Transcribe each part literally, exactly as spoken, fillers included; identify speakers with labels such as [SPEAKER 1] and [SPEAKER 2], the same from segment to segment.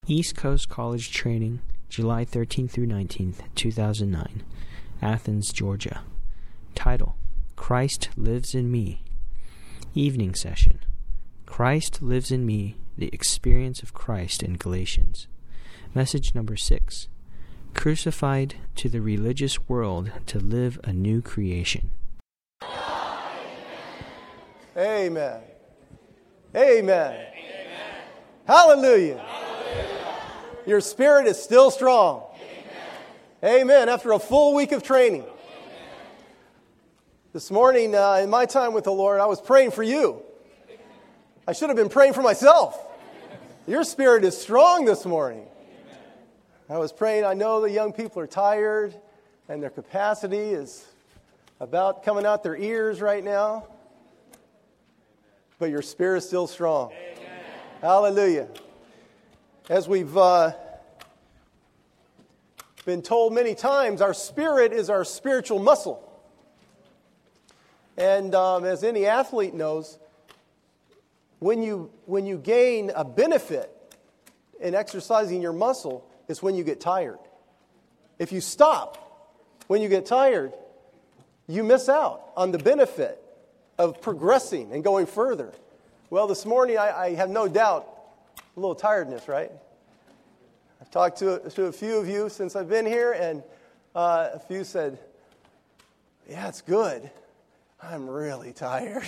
[SPEAKER 1] East Coast College Training, July thirteenth through nineteenth, two thousand nine, Athens, Georgia. Title: Christ Lives in Me. Evening Session: Christ Lives in Me, the Experience of Christ in Galatians. Message number six: Crucified to the Religious World to Live a New Creation.
[SPEAKER 2] Amen. Amen. Amen. Hallelujah. Hallelujah. Your spirit is still strong. Amen. Amen. After a full week of training. Amen. This morning, uh, in my time with the Lord, I was praying for you. I should have been praying for myself. Your spirit is strong this morning. I was praying. I know the young people are tired and their capacity is about coming out their ears right now. But your spirit is still strong. Amen. Hallelujah. As we've uh, been told many times, our spirit is our spiritual muscle. And um, as any athlete knows, when you when you gain a benefit in exercising your muscle, it's when you get tired. If you stop when you get tired, you miss out on the benefit of progressing and going further. Well, this morning I, I have no doubt a little tiredness, right? I've talked to, to a few of you since I've been here, and uh, a few said, yeah, it's good. I'm really tired.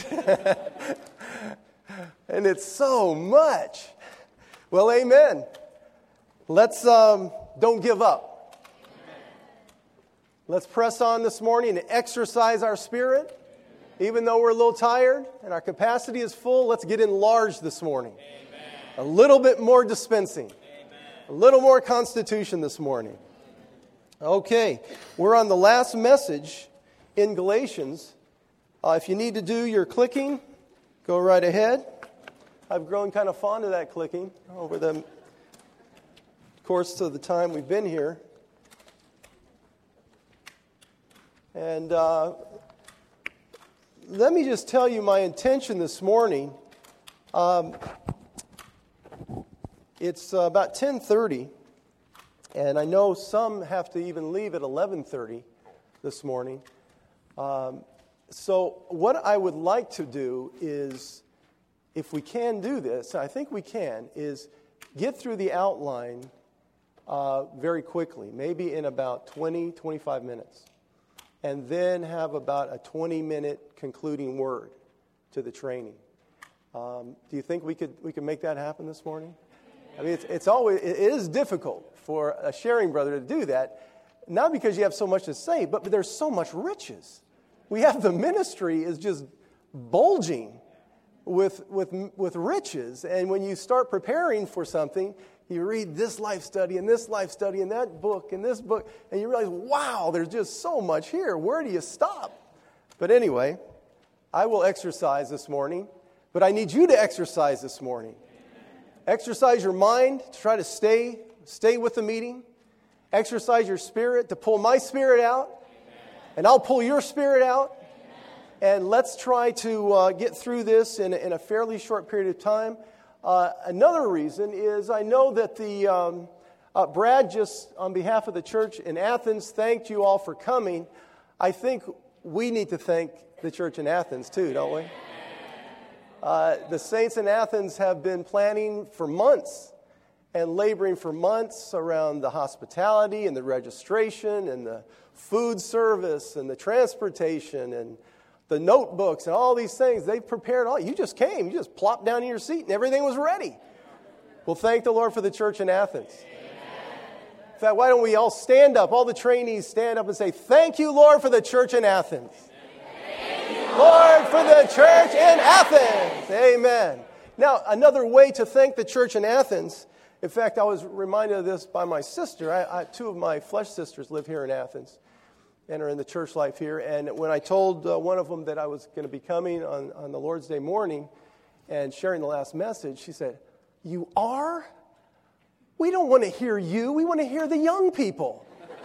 [SPEAKER 2] And it's so much. Well, amen. Let's um, don't give up. Let's press on this morning and exercise our spirit. Even though we're a little tired and our capacity is full, let's get enlarged this morning. Amen. A little bit more dispensing. Amen. A little more constitution this morning. Okay, we're on the last message in Galatians. Uh, if you need to do your clicking, go right ahead. I've grown kind of fond of that clicking over the course of the time we've been here. And uh, let me just tell you my intention this morning. Um, it's uh, about ten thirty, and I know some have to even leave at eleven thirty this morning. Um, so what I would like to do is, if we can do this, I think we can, is get through the outline uh, very quickly, maybe in about twenty, twenty-five minutes. And then have about a twenty-minute concluding word to the training. Um, do you think we could we could make that happen this morning? I mean, it's it's always it is difficult for a sharing brother to do that, not because you have so much to say, but there's so much riches. We have the ministry is just bulging with with with riches, and when you start preparing for something, you read this life study and this life study and that book and this book, and you realize, wow, there's just so much here. Where do you stop? But anyway, I will exercise this morning, but I need you to exercise this morning. Exercise your mind to try to stay, stay with the meeting. Exercise your spirit to pull my spirit out, and I'll pull your spirit out. And let's try to uh, get through this in, in a fairly short period of time. Uh, another reason is I know that the um, uh, Brad just, on behalf of the church in Athens, thanked you all for coming. I think we need to thank the church in Athens too, don't we? Uh, the saints in Athens have been planning for months and laboring for months around the hospitality and the registration and the food service and the transportation and the notebooks and all these things. They've prepared all. You just came. You just plopped down in your seat and everything was ready. Well, thank the Lord for the church in Athens. In fact, why don't we all stand up, all the trainees stand up and say, thank you, Lord, for the church in Athens. Thank you, Lord, for the church in Athens. Amen. Now, another way to thank the church in Athens, in fact, I was reminded of this by my sister. I, I, two of my flesh sisters live here in Athens and are in the church life here. And when I told uh, one of them that I was going to be coming on, on the Lord's Day morning and sharing the last message, she said, you are? We don't want to hear you. We want to hear the young people.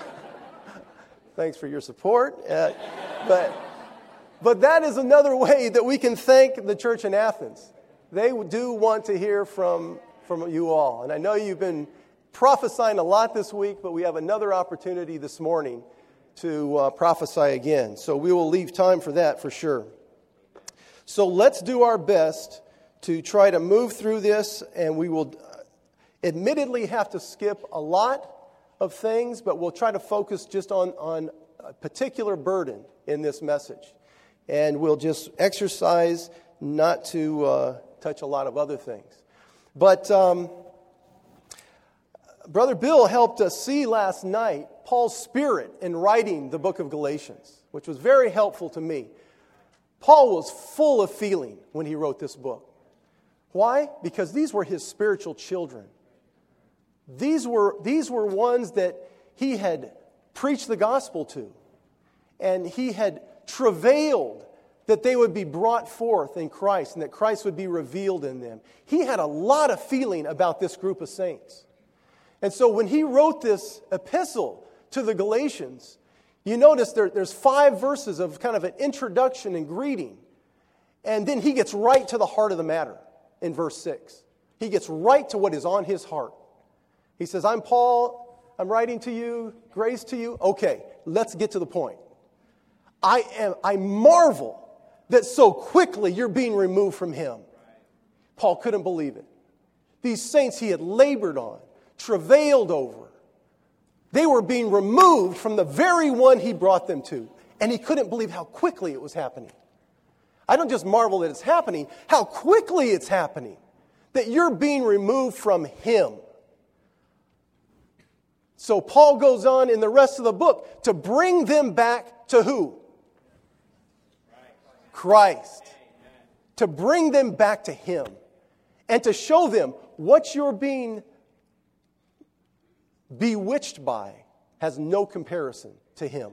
[SPEAKER 2] Thanks for your support. Uh, but, but that is another way that we can thank the church in Athens. They do want to hear from, from you all. And I know you've been prophesying a lot this week, but we have another opportunity this morning to uh, prophesy again. So we will leave time for that for sure. So let's do our best to try to move through this, and we will admittedly have to skip a lot of things, but we'll try to focus just on, on a particular burden in this message. And we'll just exercise not to uh, touch a lot of other things. But um, Brother Bill helped us see last night Paul's spirit in writing the book of Galatians, which was very helpful to me. Paul was full of feeling when he wrote this book. Why? Because these were his spiritual children. These were, these were ones that he had preached the gospel to. And he had travailed that they would be brought forth in Christ and that Christ would be revealed in them. He had a lot of feeling about this group of saints. And so when he wrote this epistle to the Galatians, you notice there, there's five verses of kind of an introduction and greeting. And then he gets right to the heart of the matter in verse six. He gets right to what is on his heart. He says, I'm Paul, I'm writing to you, grace to you. Okay, let's get to the point. I am, I marvel that so quickly you're being removed from him. Paul couldn't believe it. These saints he had labored on, travailed over, they were being removed from the very one he brought them to. And he couldn't believe how quickly it was happening. I don't just marvel that it's happening, how quickly it's happening. That you're being removed from him. So Paul goes on in the rest of the book to bring them back to who? Christ. To bring them back to him. And to show them what you're being bewitched by has no comparison to him.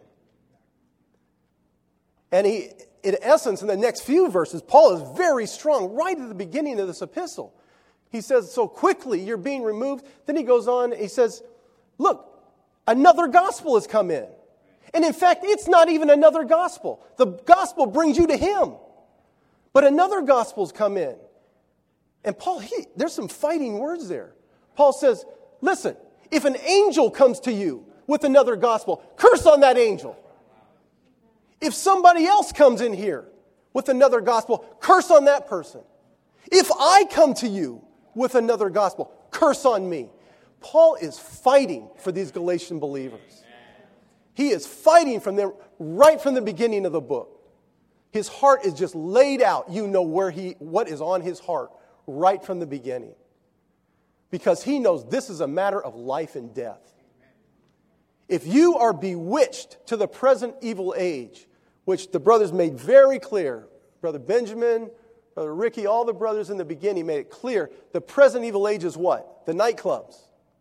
[SPEAKER 2] And he, in essence, in the next few verses, Paul is very strong right at the beginning of this epistle. He says, so quickly you're being removed. Then he goes on, he says, look, another gospel has come in. And in fact, it's not even another gospel. The gospel brings you to him. But another gospel's come in. And Paul, he, there's some fighting words there. Paul says, listen, if an angel comes to you with another gospel, curse on that angel. If somebody else comes in here with another gospel, curse on that person. If I come to you with another gospel, curse on me. Paul is fighting for these Galatian believers. He is fighting from them right from the beginning of the book. His heart is just laid out. You know where he, what is on his heart right from the beginning. Because he knows this is a matter of life and death. If you are bewitched to the present evil age, which the brothers made very clear, Brother Benjamin, Brother Ricky, all the brothers in the beginning made it clear, the present evil age is what? The nightclubs.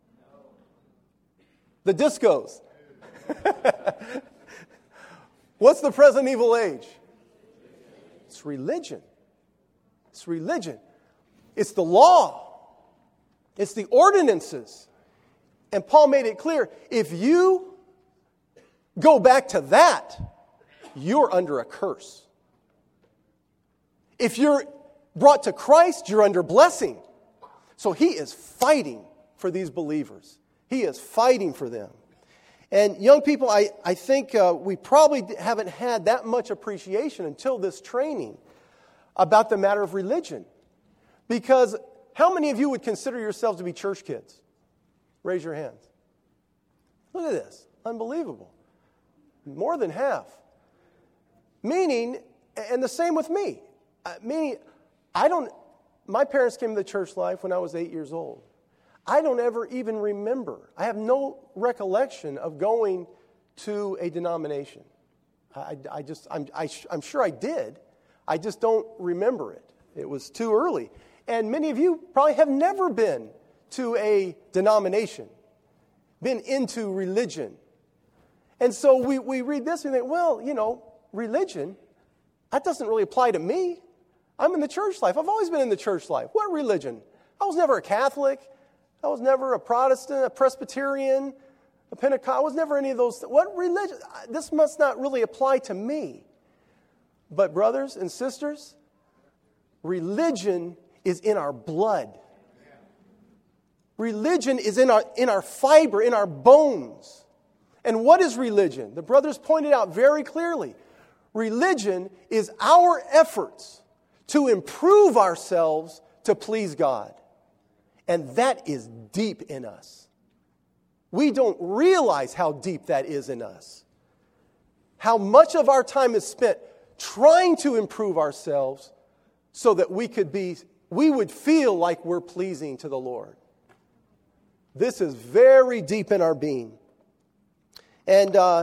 [SPEAKER 2] The discos. What's the present evil age? It's religion. It's religion. It's the law. It's the ordinances. And Paul made it clear, if you go back to that, you're under a curse. If you're brought to Christ, you're under blessing. So he is fighting for these believers. He is fighting for them. And young people, I, I think uh, we probably haven't had that much appreciation until this training about the matter of religion. Because how many of you would consider yourselves to be church kids? Raise your hands. Look at this. Unbelievable. More than half. Meaning, and the same with me. Uh, meaning, I don't, my parents came to the church life when I was eight years old. I don't ever even remember. I have no recollection of going to a denomination. I, I just, I'm, I, I'm sure I did. I just don't remember it. It was too early. And many of you probably have never been to a denomination, been into religion. And so we, we read this and think, well, you know, religion, that doesn't really apply to me. I'm in the church life. I've always been in the church life. What religion? I was never a Catholic. I was never a Protestant, a Presbyterian, a Pentecostal. I was never any of those. What religion? This must not really apply to me. But brothers and sisters, religion is in our blood. Religion is in our, in our fiber, in our bones. And what is religion? The brothers pointed out very clearly. Religion is our efforts to improve ourselves to please God. And that is deep in us. We don't realize how deep that is in us. How much of our time is spent trying to improve ourselves so that we could be, we would feel like we're pleasing to the Lord. This is very deep in our being. And, uh,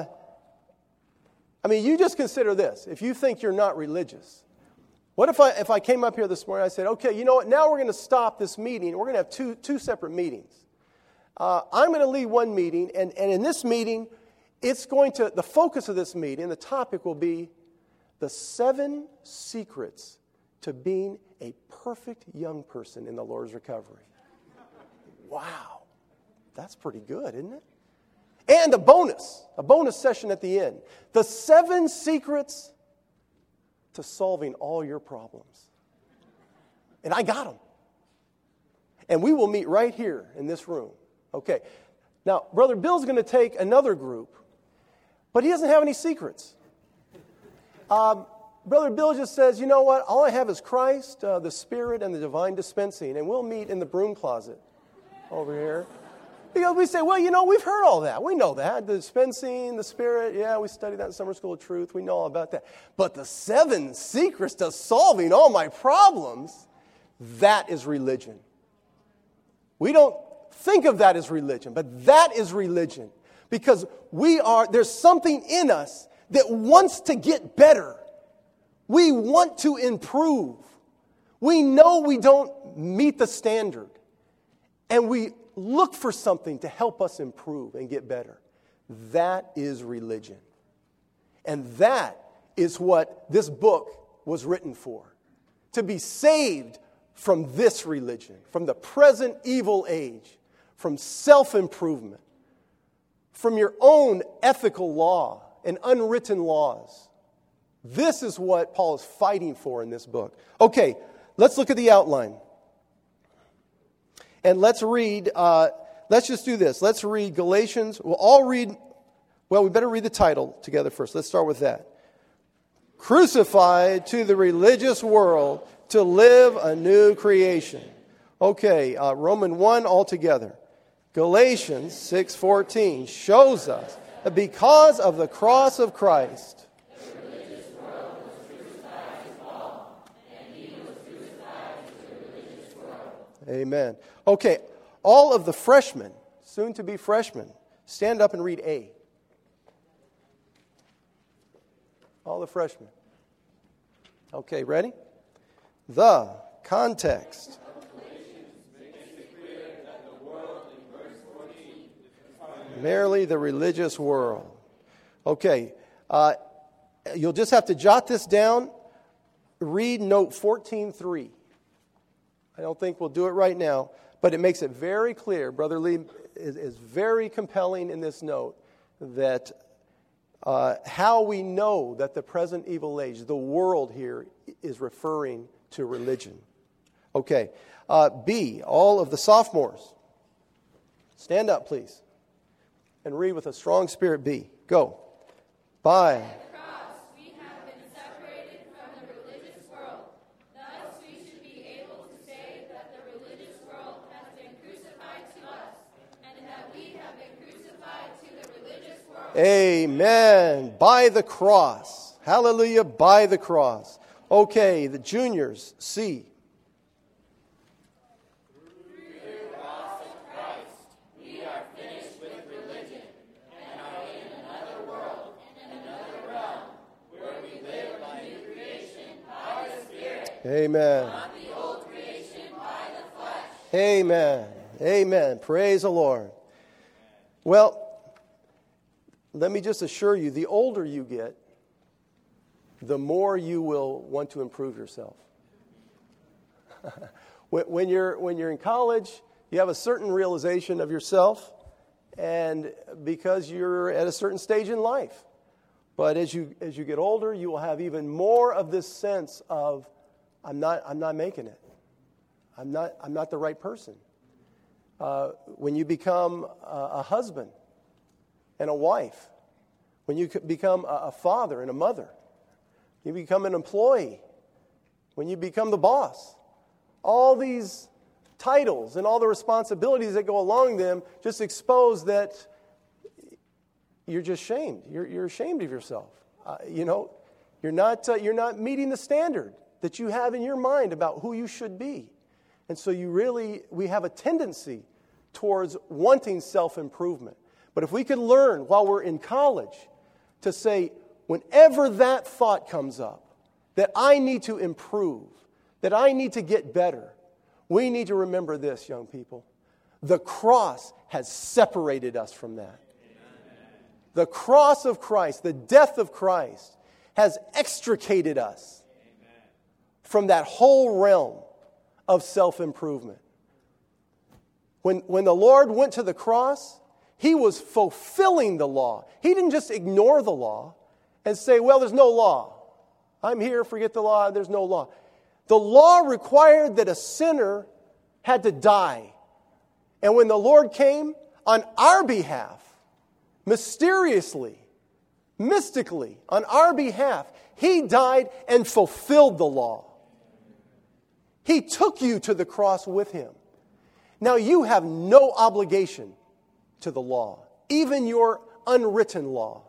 [SPEAKER 2] I mean, you just consider this. If you think you're not religious, what if I if I came up here this morning and I said, okay, you know what, now we're going to stop this meeting. We're going to have two, two separate meetings. Uh, I'm going to lead one meeting, and, and in this meeting, it's going to, the focus of this meeting, the topic will be the seven secrets to being a perfect young person in the Lord's recovery. Wow. That's pretty good, isn't it? And a bonus, a bonus session at the end. The seven secrets to solving all your problems. And I got them. And we will meet right here in this room. Okay. Now, Brother Bill's going to take another group, but he doesn't have any secrets. Um, Brother Bill just says, you know what, all I have is Christ, uh, the Spirit, and the divine dispensing. And we'll meet in the broom closet over here. Because we say, well, you know, we've heard all that. We know that. The dispensing, the Spirit, yeah, we studied that in Summer School of Truth. We know all about that. But the seven secrets to solving all my problems, that is religion. We don't think of that as religion, but that is religion. Because we are, there's something in us that wants to get better. We want to improve. We know we don't meet the standard. And we look for something to help us improve and get better. That is religion. And that is what this book was written for. To be saved from this religion, from the present evil age, from self-improvement, from your own ethical law and unwritten laws. This is what Paul is fighting for in this book. Okay, let's look at the outline. And let's read, uh, let's just do this. Let's read Galatians. We'll all read, well, we better read the title together first. Let's start with that. Crucified to the religious world to live a new creation. Okay, uh, Romans one altogether. Galatians six fourteen shows us that because of the cross of Christ, the religious world was crucified to Paul, and he was crucified to the religious world. Amen. Okay, all of the freshmen, soon to be freshmen, stand up and read A. All the freshmen. Okay, ready? The context. Merely the religious world. Okay, uh, you'll just have to jot this down. Read note fourteen three. I don't think we'll do it right now, but it makes it very clear. Brother Lee is, is very compelling in this note that uh, how we know that the present evil age, the world here, is referring to religion. Okay, uh, B, all of the sophomores. Stand up, please. And read with a strong spirit. B. Go. By
[SPEAKER 3] At the cross, we have been separated from the religious world. Thus, we should be able to say that the religious world has been crucified to us, and that we have been crucified to the religious world.
[SPEAKER 2] Amen. By the cross. Hallelujah. By the cross. Okay, the juniors. C. Amen.
[SPEAKER 3] Not the old creation by the flesh.
[SPEAKER 2] Amen. Amen. Praise the Lord. Well, let me just assure you, the older you get, the more you will want to improve yourself. when you're when you're in college, you have a certain realization of yourself, and because you're at a certain stage in life. But as you as you get older, you will have even more of this sense of I'm not I'm not making it. I'm not I'm not the right person. uh, when you become a, a husband and a wife, when you become a, a father and a mother, you become an employee, when you become the boss. All these titles and all the responsibilities that go along them just expose that you're just shamed. You're, you're ashamed of yourself. Uh, you know, you're not, uh, you're not meeting the standard that you have in your mind about who you should be. And so you really, we have a tendency towards wanting self-improvement. But if we could learn while we're in college to say, whenever that thought comes up, that I need to improve, that I need to get better, we need to remember this, young people. The cross has separated us from that. The cross of Christ, the death of Christ, has extricated us from that whole realm of self-improvement. When, when the Lord went to the cross, He was fulfilling the law. He didn't just ignore the law and say, well, there's no law. I'm here, forget the law, there's no law. The law required that a sinner had to die. And when the Lord came on our behalf, mysteriously, mystically, on our behalf, He died and fulfilled the law. He took you to the cross with Him. Now you have no obligation to the law, even your unwritten law.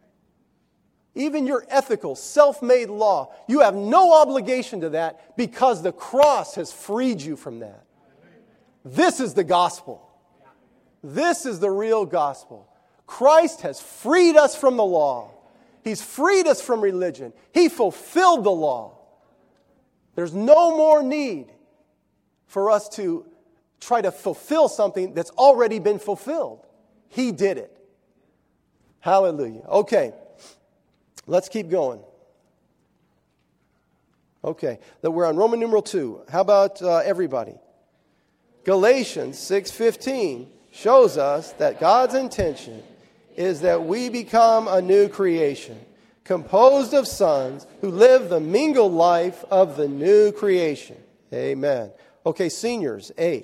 [SPEAKER 2] Even your ethical, self-made law, you have no obligation to that because the cross has freed you from that. This is the gospel. This is the real gospel. Christ has freed us from the law. He's freed us from religion. He fulfilled the law. There's no more need for us to try to fulfill something that's already been fulfilled. He did it. Hallelujah. Okay. Let's keep going. Okay, that we're on Roman numeral two. How about uh, everybody? Galatians six fifteen shows us that God's intention is that we become a new creation, composed of sons who live the mingled life of the new creation. Amen. Okay, seniors, A.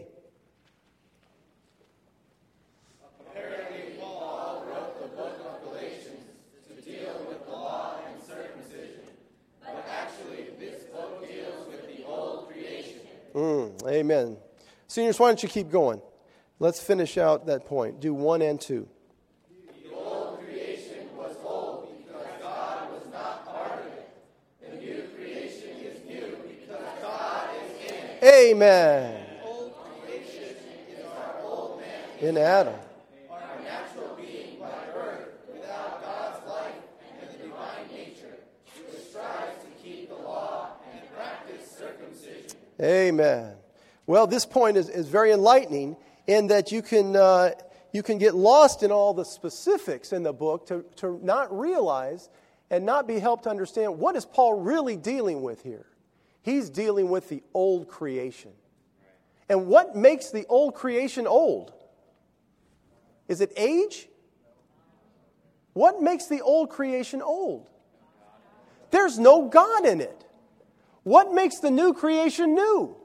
[SPEAKER 2] Mm, amen. Seniors, why don't you keep going? Let's finish out that point. Do one and two.
[SPEAKER 3] The old creation was old because God was not part of it. The new creation is new because God is in it.
[SPEAKER 2] Amen.
[SPEAKER 3] The old creation is our old man
[SPEAKER 2] in Adam.
[SPEAKER 3] Our natural being by birth, without God's life and the divine nature, which strives to keep the law and practice circumcision.
[SPEAKER 2] Amen. Well, this point is, is very enlightening in that you can uh, you can get lost in all the specifics in the book to, to not realize and not be helped to understand what is Paul really dealing with here. He's dealing with the old creation. And what makes the old creation old? Is it age? What makes the old creation old? There's no God in it. What makes the new creation new?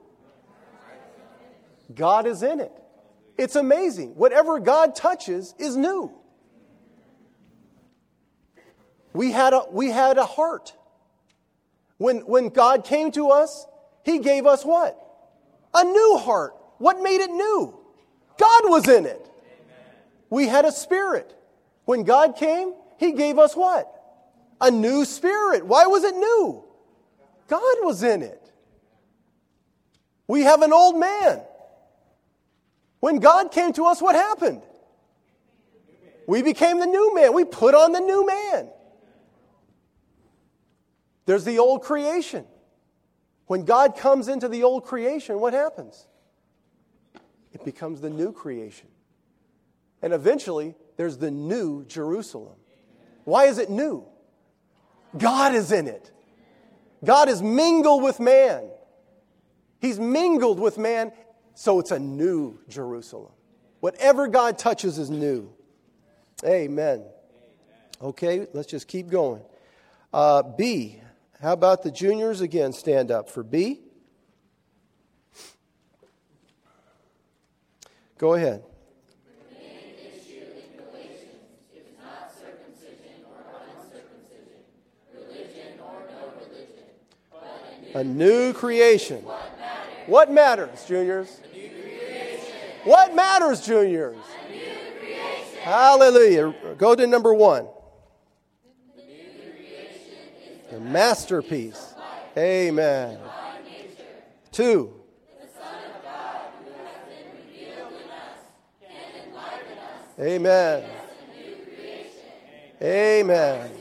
[SPEAKER 2] God is in it. It's amazing. Whatever God touches is new. We had a, we had a heart. When, when God came to us, He gave us what? A new heart. What made it new? God was in it. We had a spirit. When God came, He gave us what? A new spirit. Why was it new? God was in it. We have an old man. When God came to us, what happened? We became the new man. We put on the new man. There's the old creation. When God comes into the old creation, what happens? It becomes the new creation. And eventually, there's the new Jerusalem. Why is it new? God is in it. God is mingled with man. He's mingled with man, so it's a new Jerusalem. Whatever God touches is new. Amen. Okay, let's just keep going. Uh, B, how about the juniors again? Stand up for B. Go ahead.
[SPEAKER 3] The main issue in Galatians is not circumcision or uncircumcision, religion or no religion, but
[SPEAKER 2] A new creation. What matters, juniors? What matters, juniors? Hallelujah. Go to number one. The masterpiece. Amen. Two. Amen. Amen.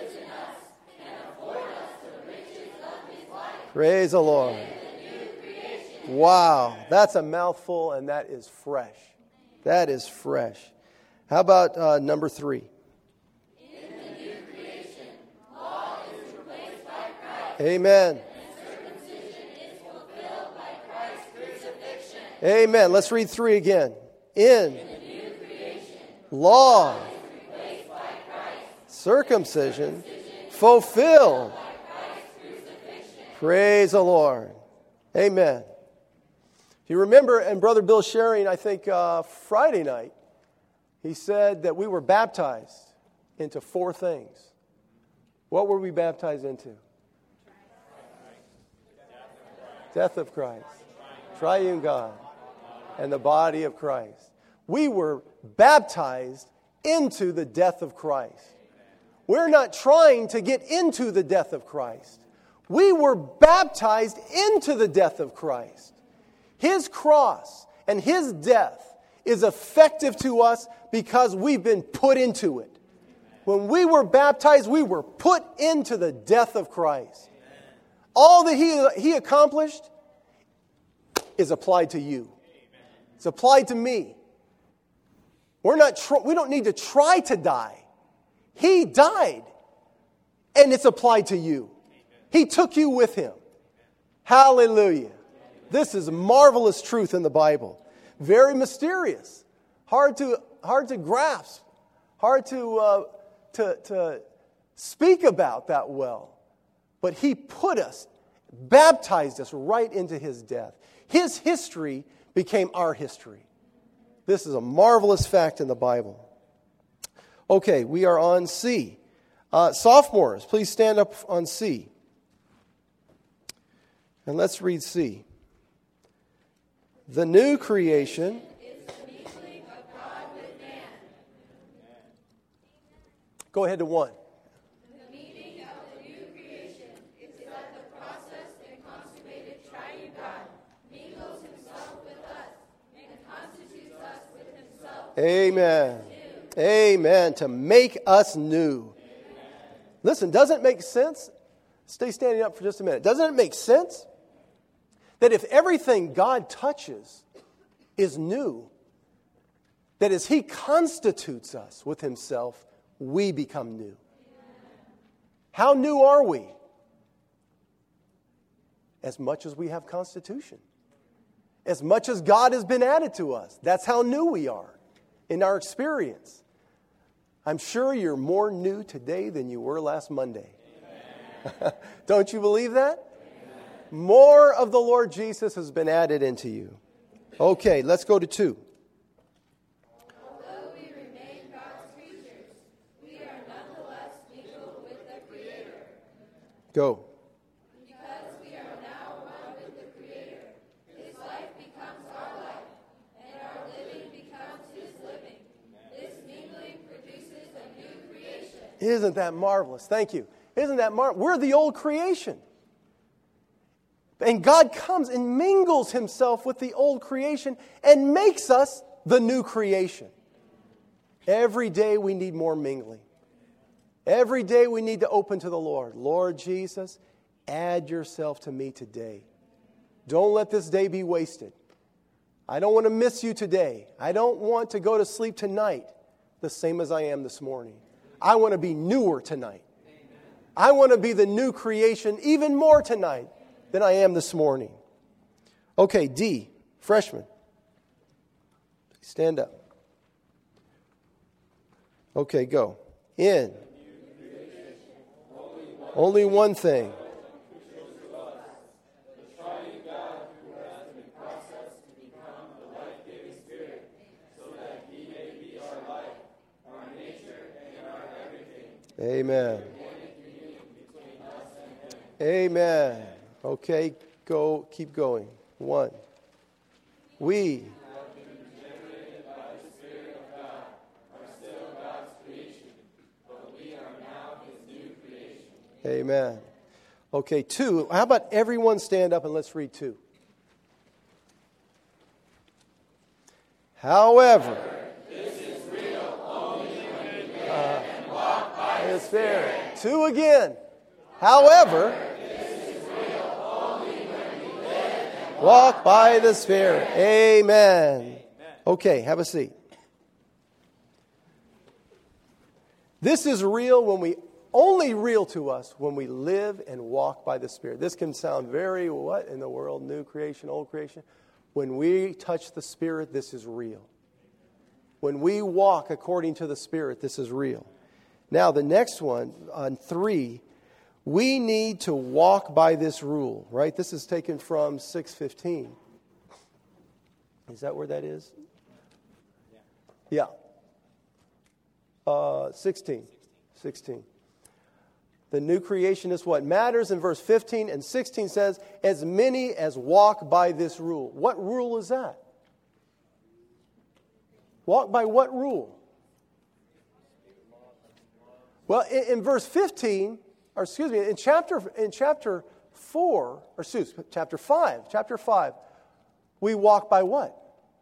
[SPEAKER 2] Praise the Lord. Wow, that's a mouthful, and that is fresh. That is fresh. How about uh, number three?
[SPEAKER 3] In the new creation, law is replaced by Christ.
[SPEAKER 2] Amen.
[SPEAKER 3] And circumcision is fulfilled by Christ's crucifixion.
[SPEAKER 2] Amen. Let's read three again. In,
[SPEAKER 3] In the new creation,
[SPEAKER 2] law,
[SPEAKER 3] is replaced by Christ.
[SPEAKER 2] circumcision, fulfilled.
[SPEAKER 3] By Christ's crucifixion.
[SPEAKER 2] Praise the Lord. Amen. If you remember, and Brother Bill sharing, I think uh, Friday night, he said that we were baptized into four things. What were we baptized into? Death of Christ, triune God, and the body of Christ. We were baptized into the death of Christ. We're not trying to get into the death of Christ. We were baptized into the death of Christ. His cross and His death is effective to us because we've been put into it. When we were baptized, we were put into the death of Christ. All that He, he accomplished is applied to you. It's applied to me. We're not. Tr- we don't need to try to die. He died, and it's applied to you. He took you with Him. Hallelujah. This is marvelous truth in the Bible. Very mysterious. Hard to hard to grasp. Hard to, uh, to, to speak about that well. But He put us, baptized us right into His death. His history became our history. This is a marvelous fact in the Bible. Okay, we are on C. Uh, sophomores, please stand up on C. And let's read C. The new creation
[SPEAKER 3] Is the mingling of God with man.
[SPEAKER 2] Go ahead to one.
[SPEAKER 3] The meaning of the new creation is that the processed and consummated triune God mingles Himself with us and constitutes us with Himself.
[SPEAKER 2] Amen. Amen. To make us new. Listen, doesn't it make sense? Stay standing up for just a minute. Doesn't it make sense that if everything God touches is new, that as He constitutes us with Himself, we become new? How new are we? As much as we have constitution. As much as God has been added to us. That's how new we are in our experience. I'm sure you're more new today than you were last Monday. Don't you believe that? More of the Lord Jesus has been added into you. Okay, let's go to two.
[SPEAKER 3] Although we remain God's creatures, we are nonetheless mingled with the Creator.
[SPEAKER 2] Go.
[SPEAKER 3] Because we are now one with the Creator, His life becomes our life, and our living becomes His living. This mingling produces a new creation.
[SPEAKER 2] Isn't that marvelous? Thank you. Isn't that marvelous? We're the old creation. And God comes and mingles Himself with the old creation and makes us the new creation. Every day we need more mingling. Every day we need to open to the Lord. Lord Jesus, add yourself to me today. Don't let this day be wasted. I don't want to miss you today. I don't want to go to sleep tonight the same as I am this morning. I want to be newer tonight. I want to be the new creation even more tonight than I am this morning. Okay, D, freshman. Stand up. Okay, go. In. Only one thing. Amen. Amen. Okay, go, keep going. One. We. Amen. Okay, two. How about everyone stand up and let's read two. However, this is real only when we live and walk by the Spirit. Two again. However, this is real only when we live and walk by the Spirit. Amen. Okay, have a seat. This is real when we only real to us when we live and walk by the Spirit. This can sound very, what in the world? New creation, old creation. When we touch the Spirit, this is real. When we walk according to the Spirit, this is real. Now, the next one, on three, we need to walk by this rule, right? This is taken from six fifteen. Is that where that is? Yeah. Uh, sixteen. sixteen. The new creation is what matters in verse fifteen and sixteen says, as many as walk by this rule. What rule is that? Walk by what rule? Well, in, in verse fifteen, or excuse me, in chapter in chapter four, or excuse me, chapter five, chapter five, we walk by what?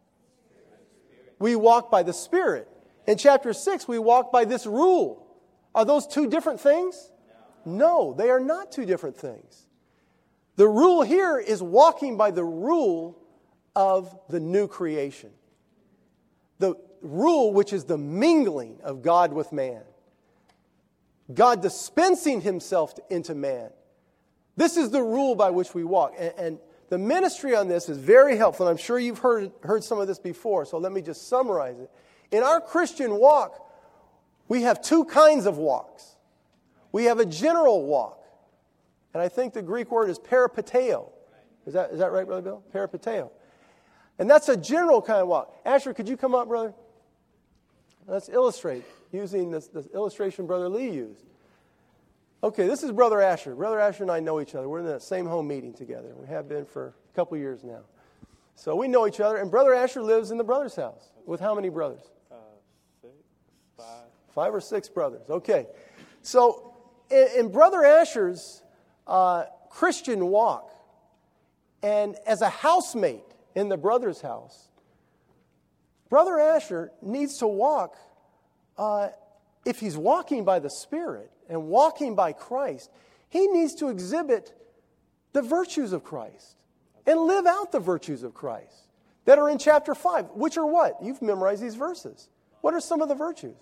[SPEAKER 2] We walk by the Spirit. In chapter six, we walk by this rule. Are those two different things? No, they are not two different things. The rule here is walking by the rule of the new creation. The rule which is the mingling of God with man. God dispensing himself into man. This is the rule by which we walk. And, and the ministry on this is very helpful. I'm sure you've heard, heard some of this before, so let me just summarize it. In our Christian walk, we have two kinds of walks. We have a general walk. And I think the Greek word is peripateo. Is that, is that right, Brother Bill? Peripateo. And that's a general kind of walk. Asher, could you come up, brother? Let's illustrate using this, this illustration Brother Lee used. Okay, this is Brother Asher. Brother Asher and I know each other. We're in the same home meeting together. We have been for a couple years now. So we know each other. And Brother Asher lives in the brother's house. With how many brothers?
[SPEAKER 4] Uh, six, five.
[SPEAKER 2] Five or six brothers. Okay. So in, in Brother Asher's uh, Christian walk, and as a housemate in the brother's house, Brother Asher needs to walk, uh, if he's walking by the Spirit and walking by Christ, he needs to exhibit the virtues of Christ and live out the virtues of Christ that are in chapter five, which are what? You've memorized these verses. What are some of the virtues?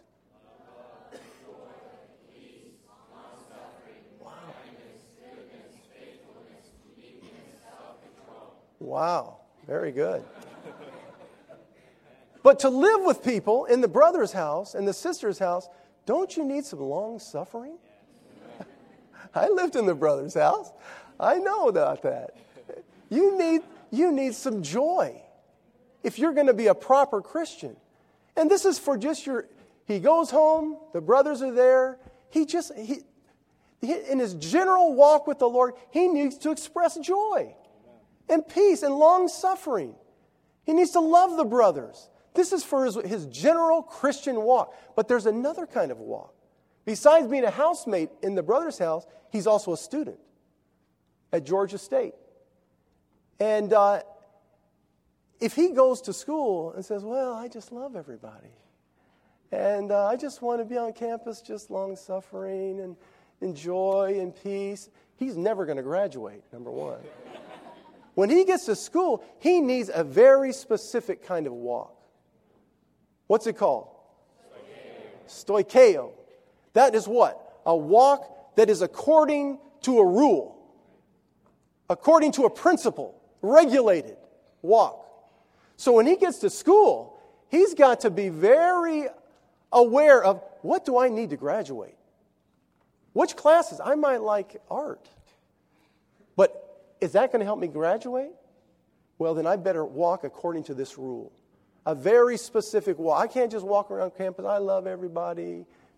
[SPEAKER 2] Wow, very good. But to live with people in the brother's house and the sister's house, don't you need some long suffering? I lived in the brother's house. I know about that. You need, you need some joy if you're going to be a proper Christian. And this is for just your, he goes home, the brothers are there. He just, he, he in his general walk with the Lord, he needs to express joy and peace and long suffering. He needs to love the brothers. This is for his, his general Christian walk. But there's another kind of walk. Besides being a housemate in the brother's house, he's also a student at Georgia State. And uh, if he goes to school and says, well, I just love everybody. And uh, I just want to be on campus, just long suffering and enjoy and peace. He's never going to graduate, number one. When he gets to school, he needs a very specific kind of walk. What's it called? Stoikeo. Stoikeo. That is what? A walk that is according to a rule, according to a principle, regulated walk. So when he gets to school, he's got to be very aware of, what do I need to graduate? Which classes? I might like art. But is that going to help me graduate? Well, then I better walk according to this rule. A very specific walk. I can't just walk around campus. I love everybody.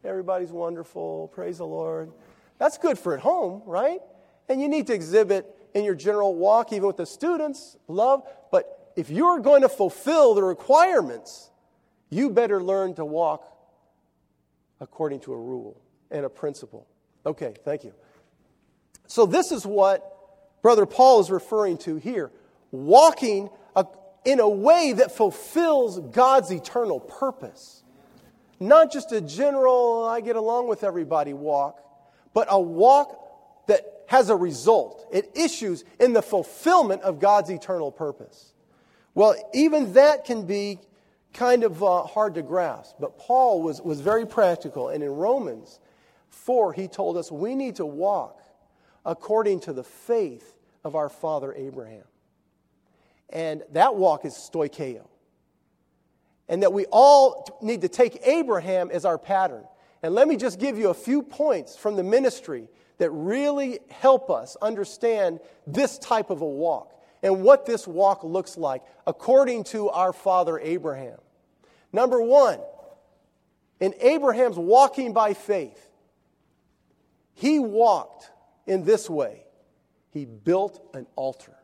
[SPEAKER 2] Everybody's wonderful. Praise the Lord. That's good for at home, right? And you need to exhibit in your general walk, even with the students, love. But if you're going to fulfill the requirements, you better learn to walk according to a rule and a principle. Okay, thank you. So this is what Brother Paul is referring to here. Walking a, in a way that fulfills God's eternal purpose. Not just a general, I get along with everybody walk, but a walk that has a result. It issues in the fulfillment of God's eternal purpose. Well, even that can be kind of uh, hard to grasp. But Paul was, was very practical. And in Romans four, he told us we need to walk according to the faith of our father Abraham. And that walk is stoikeo. And that we all need to take Abraham as our pattern. And let me just give you a few points from the ministry that really help us understand this type of a walk and what this walk looks like according to our father Abraham. Number one, in Abraham's walking by faith, he walked in this way. He built an altar.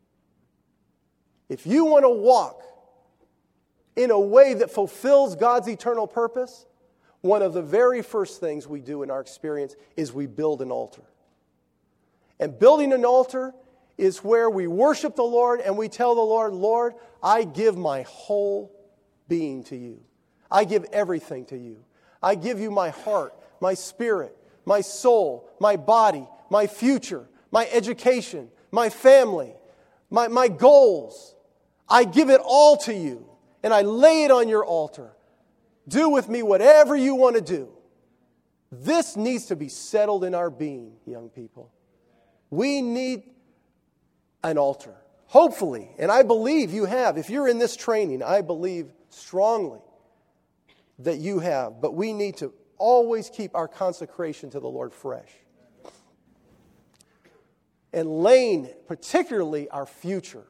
[SPEAKER 2] If you want to walk in a way that fulfills God's eternal purpose, one of the very first things we do in our experience is we build an altar. And building an altar is where we worship the Lord and we tell the Lord, Lord, I give my whole being to you. I give everything to you. I give you my heart, my spirit, my soul, my body, my future, my education, my family, my, my goals. I give it all to you and I lay it on your altar. Do with me whatever you want to do. This needs to be settled in our being, young people. We need an altar. Hopefully, and I believe you have. If you're in this training, I believe strongly that you have. But we need to always keep our consecration to the Lord fresh. And laying particularly our future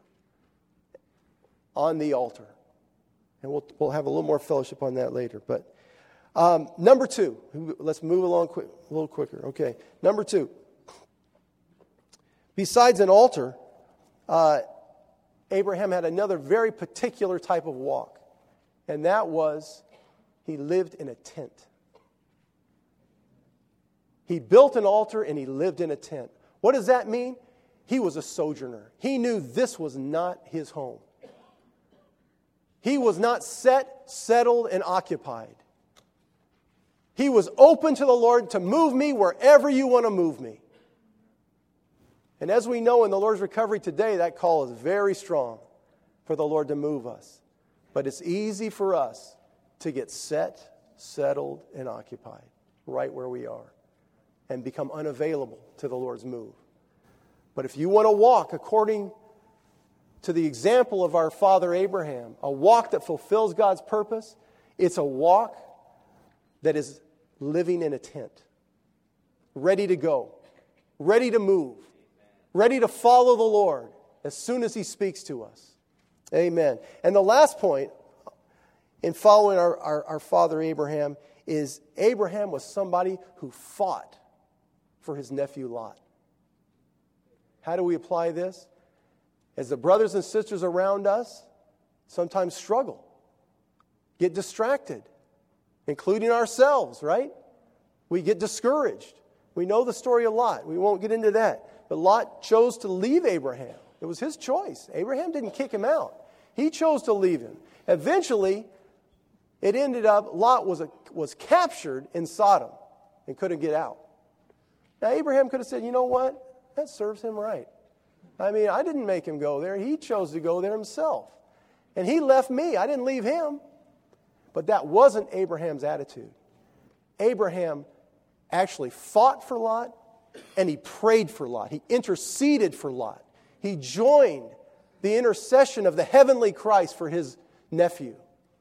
[SPEAKER 2] on the altar. And we'll we'll have a little more fellowship on that later. But um, number two, let's move along quick, a little quicker. Okay, number two. Besides an altar, uh, Abraham had another very particular type of walk, and that was he lived in a tent. He built an altar and he lived in a tent. What does that mean? He was a sojourner. He knew this was not his home. He was not set, settled, and occupied. He was open to the Lord to move me wherever you want to move me. And as we know in the Lord's recovery today, that call is very strong for the Lord to move us. But it's easy for us to get set, settled, and occupied right where we are and become unavailable to the Lord's move. But if you want to walk according to the example of our father Abraham, a walk that fulfills God's purpose, it's a walk that is living in a tent, ready to go, ready to move, ready to follow the Lord as soon as He speaks to us. Amen. And the last point in following our, our, our father Abraham is Abraham was somebody who fought for his nephew Lot. How do we apply this? As the brothers and sisters around us sometimes struggle, get distracted, including ourselves, right? We get discouraged. We know the story of Lot. We won't get into that. But Lot chose to leave Abraham. It was his choice. Abraham didn't kick him out. He chose to leave him. Eventually, it ended up Lot was, a, was captured in Sodom and couldn't get out. Now, Abraham could have said, you know what? That serves him right. I mean, I didn't make him go there. He chose to go there himself. And he left me. I didn't leave him. But that wasn't Abraham's attitude. Abraham actually fought for Lot, and he prayed for Lot. He interceded for Lot. He joined the intercession of the heavenly Christ for his nephew.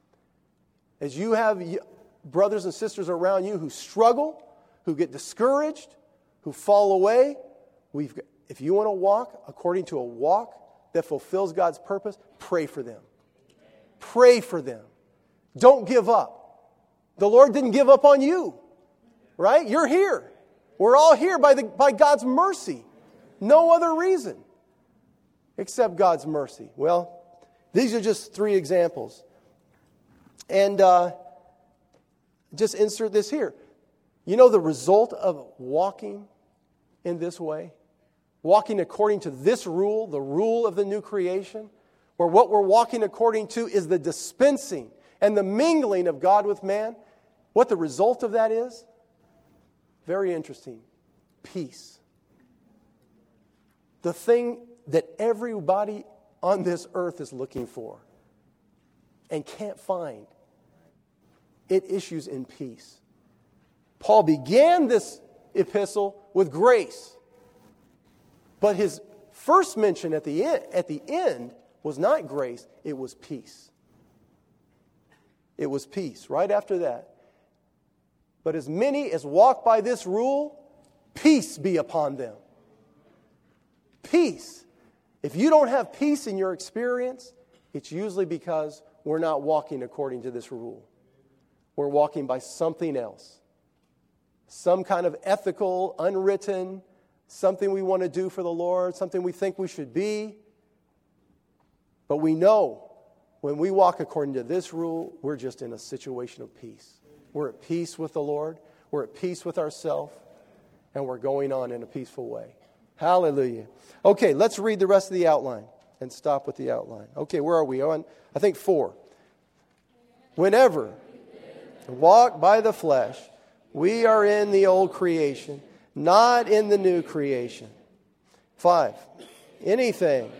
[SPEAKER 2] As you have brothers and sisters around you who struggle, who get discouraged, who fall away, we've got, if you want to walk according to a walk that fulfills God's purpose, pray for them. Pray for them. Don't give up. The Lord didn't give up on you. right? You're here. We're all here by, the, by God's mercy. No other reason except God's mercy. Well, these are just three examples. And uh, just insert this here. You know the result of walking in this way? Walking according to this rule, the rule of the new creation, where what we're walking according to is the dispensing and the mingling of God with man. What the result of that is? Very interesting. Peace. The thing that everybody on this earth is looking for and can't find. It issues in peace. Paul began this epistle with grace. But his first mention at the end, at the end was not grace, it was peace. It was peace right after that. But as many as walk by this rule, peace be upon them. Peace. If you don't have peace in your experience, it's usually because we're not walking according to this rule. We're walking by something else. Some kind of ethical, unwritten, something we want to do for the Lord, something we think we should be. But we know when we walk according to this rule, we're just in a situation of peace. We're at peace with the Lord. We're at peace with ourselves. And we're going on in a peaceful way. Hallelujah. Okay, let's read the rest of the outline and stop with the outline. Okay, where are we? On, I think four. Whenever we walk by the flesh, we are in the old creation, not in the new creation. Five. Anything.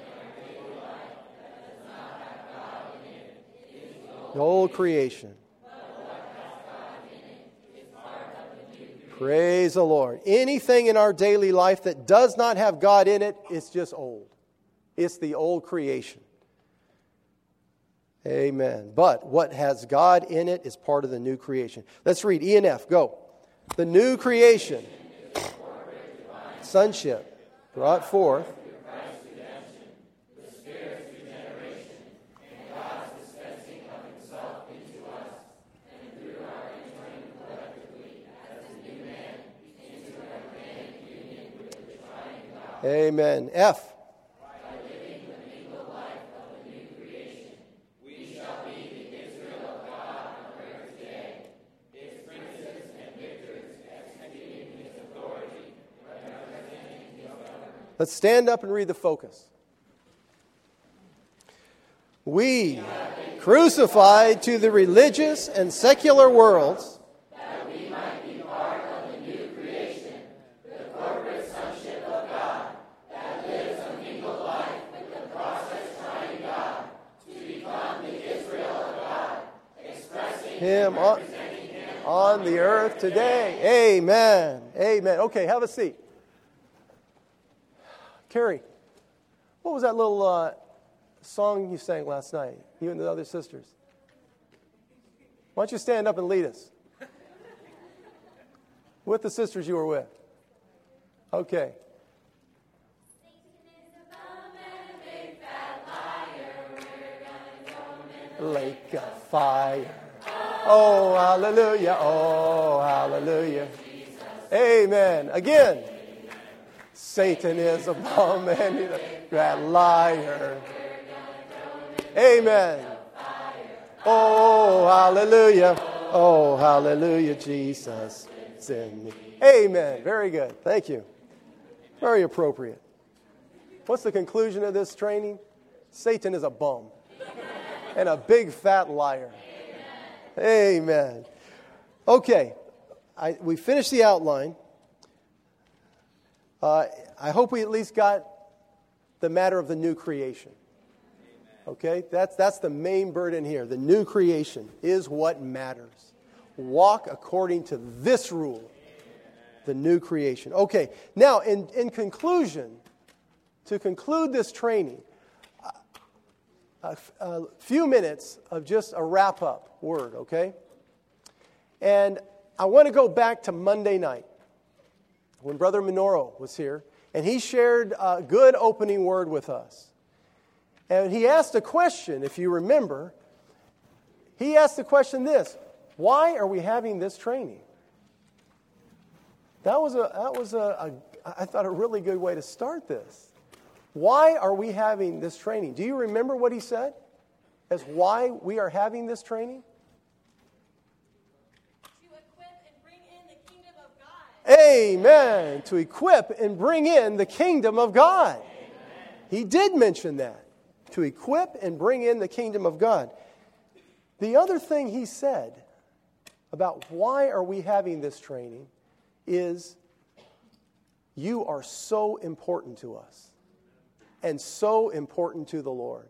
[SPEAKER 2] The old creation. Praise the Lord. Anything in our daily life that does not have God in it, it's just old. It's the old creation. Amen. But what has God in it is part of the new creation. Let's read E and F. Go. The new creation. Sonship brought forth. Amen. F.
[SPEAKER 3] By living the mingled life of the new creation, we shall be the Israel of God on earth today, its princes and victors executing his authority, representing his government.
[SPEAKER 2] Let's stand up and read the focus. We, crucified to the religious and secular worlds, Him on, on the earth today. Amen. Amen. Okay, have a seat. Carrie, what was that little uh, song you sang last night, you and the other sisters? Why don't you stand up and lead us? With the sisters you were with. Okay. Lake of fire. Oh, hallelujah. Oh, hallelujah. Amen. Again. Satan is a bum and that liar. Amen. Oh, hallelujah. Oh, hallelujah. Jesus is in me. Amen. Very good. Thank you. Very appropriate. What's the conclusion of this training? Satan is a bum and a big fat liar. Amen. Okay, I, we finished the outline. Uh, I hope we at least got the matter of the new creation. Okay, that's that's the main burden here. The new creation is what matters. Walk according to this rule, the new creation. Okay, now in, in conclusion, to conclude this training, A, a few minutes of just a wrap-up word, okay? And I want to go back to Monday night when Brother Minoru was here, and he shared a good opening word with us. And he asked a question, if you remember. He asked the question this: why are we having this training? That was a that was a, a I thought a really good way to start this. Why are we having this training? Do you remember what he said as why we are having this training?
[SPEAKER 3] To equip and bring in the kingdom of God.
[SPEAKER 2] Amen. To equip and bring in the kingdom of God. Amen. He did mention that. To equip and bring in the kingdom of God. The other thing he said about why are we having this training is you are so important to us and so important to the Lord.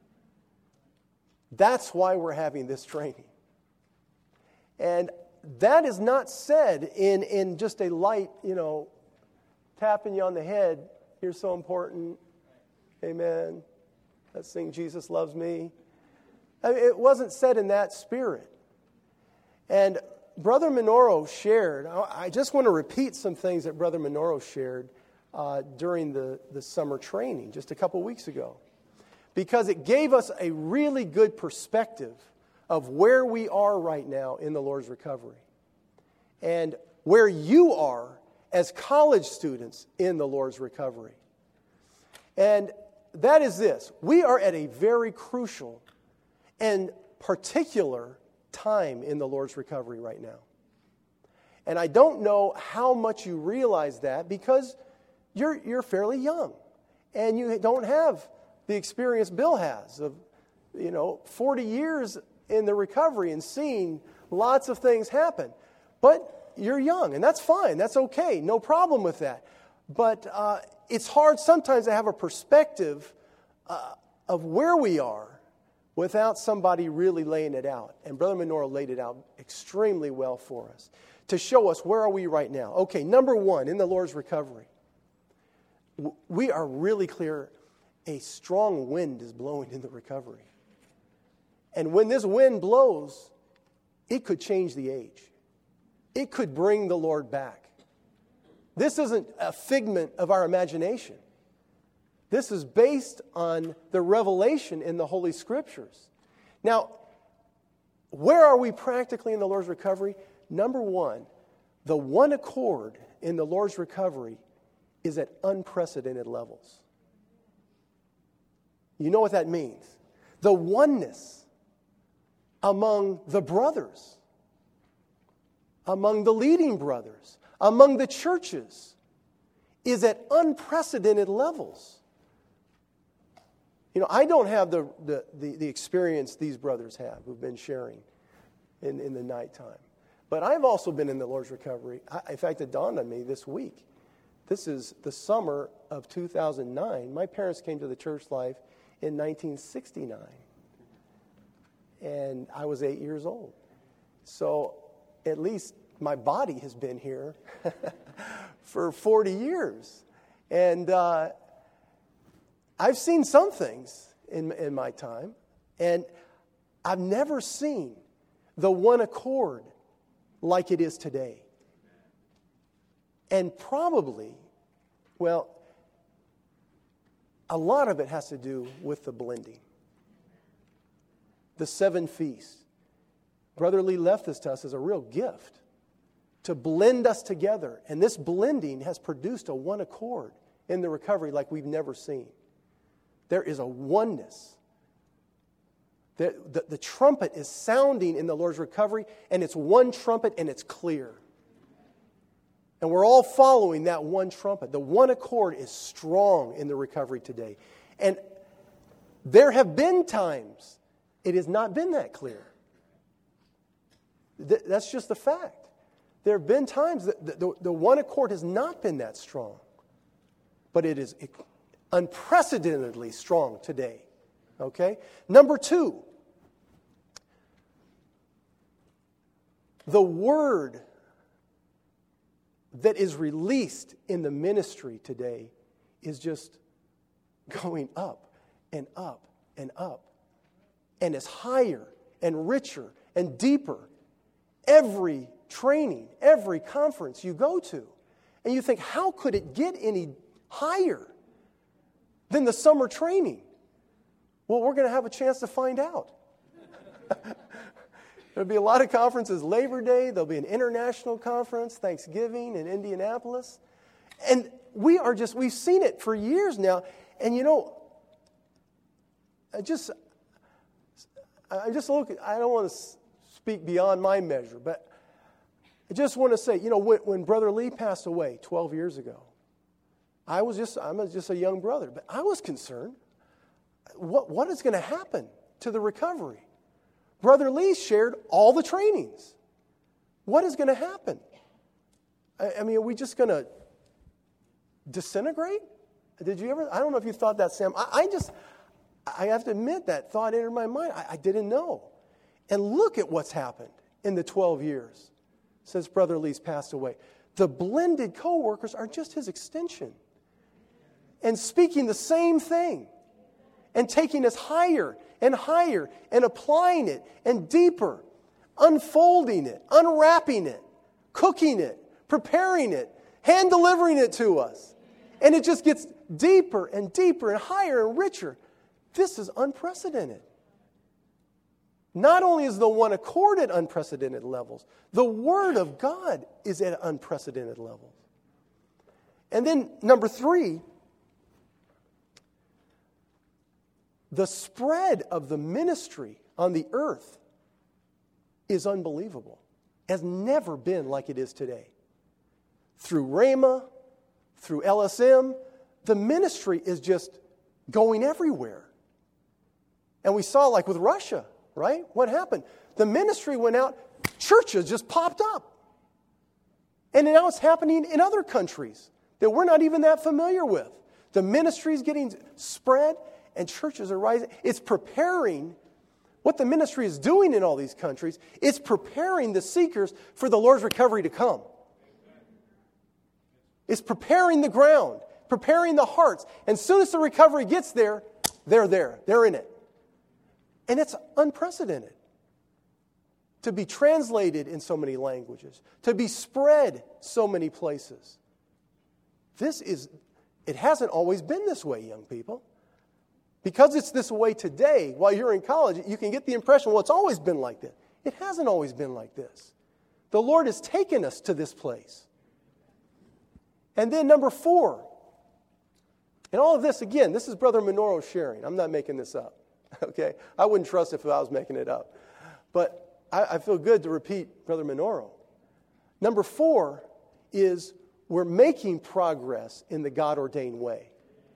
[SPEAKER 2] That's why we're having this training. And that is not said in, in just a light, you know, tapping you on the head. You're so important. Amen. Let's sing Jesus Loves Me. I mean, it wasn't said in that spirit. And Brother Minoru shared, I just want to repeat some things that Brother Minoru shared uh, during the, the summer training just a couple weeks ago. Because it gave us a really good perspective of where we are right now in the Lord's recovery. And where you are as college students in the Lord's recovery. And that is this. We are at a very crucial and particular time in the Lord's recovery right now. And I don't know how much you realize that because you're you're fairly young and you don't have the experience Bill has of, you know, forty years in the recovery and seeing lots of things happen. But you're young, and that's fine. That's okay. No problem with that. But uh, it's hard sometimes to have a perspective uh, of where we are without somebody really laying it out. And Brother Minoru laid it out extremely well for us to show us where are we right now. Okay, number one, in the Lord's recovery, we are really clear a strong wind is blowing in the recovery. And when this wind blows, it could change the age. It could bring the Lord back. This isn't a figment of our imagination. This is based on the revelation in the Holy Scriptures. Now, where are we practically in the Lord's recovery? Number one, the one accord in the Lord's recovery is at unprecedented levels. You know what that means? The oneness among the brothers, among the leading brothers, among the churches is at unprecedented levels. You know, I don't have the, the, the, the experience these brothers have who've been sharing in, in the nighttime. But I've also been in the Lord's recovery. I, in fact, it dawned on me this week. This is the summer of two thousand nine. My parents came to the church life in nineteen sixty-nine. And I was eight years old. So at least my body has been here for forty years. And uh, I've seen some things in, in my time, and I've never seen the one accord like it is today. And probably, well, a lot of it has to do with the blending. The seven feasts. Brother Lee left this to us as a real gift to blend us together. And this blending has produced a one accord in the recovery like we've never seen. There is a oneness. The, the, the trumpet is sounding in the Lord's recovery, and it's one trumpet, and it's clear. And we're all following that one trumpet. The one accord is strong in the recovery today. And there have been times it has not been that clear. Th- that's just the fact. There have been times that the, the, the one accord has not been that strong. But it is unprecedentedly strong today. Okay? Number two, the word that is released in the ministry today is just going up and up and up. And is higher and richer and deeper. Every training, every conference you go to. And you think, how could it get any higher than the summer training? Well, we're going to have a chance to find out. There'll be a lot of conferences. Labor Day, there'll be an international conference, Thanksgiving in Indianapolis. And we are just, we've seen it for years now. And you know, I just, I just look, I don't want to speak beyond my measure, but I just want to say, you know, when, when Brother Lee passed away twelve years ago, I was just, I'm just a young brother, but I was concerned. What, what is going to happen to the recovery? Brother Lee shared all the trainings. What is going to happen? I, I mean, are we just going to disintegrate? Did you ever, I don't know if you thought that, Sam. I, I just, I have to admit that thought entered my mind. I, I didn't know. And look at what's happened in the twelve years since Brother Lee's passed away. The blended co-workers are just his extension. And speaking the same thing. And taking us higher and higher and applying it and deeper. Unfolding it, unwrapping it, cooking it, preparing it, hand delivering it to us. And it just gets deeper and deeper and higher and richer. This is unprecedented. Not only is the one accord at unprecedented levels, the Word of God is at unprecedented levels. And then number three, the spread of the ministry on the earth is unbelievable. Has never been like it is today. Through Rhema, through L S M, the ministry is just going everywhere. And we saw like with Russia, right? What happened? The ministry went out, churches just popped up. And now it's happening in other countries that we're not even that familiar with. The ministry is getting spread and churches are rising. It's preparing, what the ministry is doing in all these countries, it's preparing the seekers for the Lord's recovery to come. It's preparing the ground, preparing the hearts. And as soon as the recovery gets there, they're there. They're in it. And it's unprecedented to be translated in so many languages, to be spread so many places. This is, it hasn't always been this way, young people. Because it's this way today, while you're in college, you can get the impression, well, it's always been like this. It hasn't always been like this. The Lord has taken us to this place. And then number four, and all of this, again, this is Brother Minoru sharing. I'm not making this up. Okay? I wouldn't trust if I was making it up. But I, I feel good to repeat Brother Minoru. Number four is we're making progress in the God-ordained way.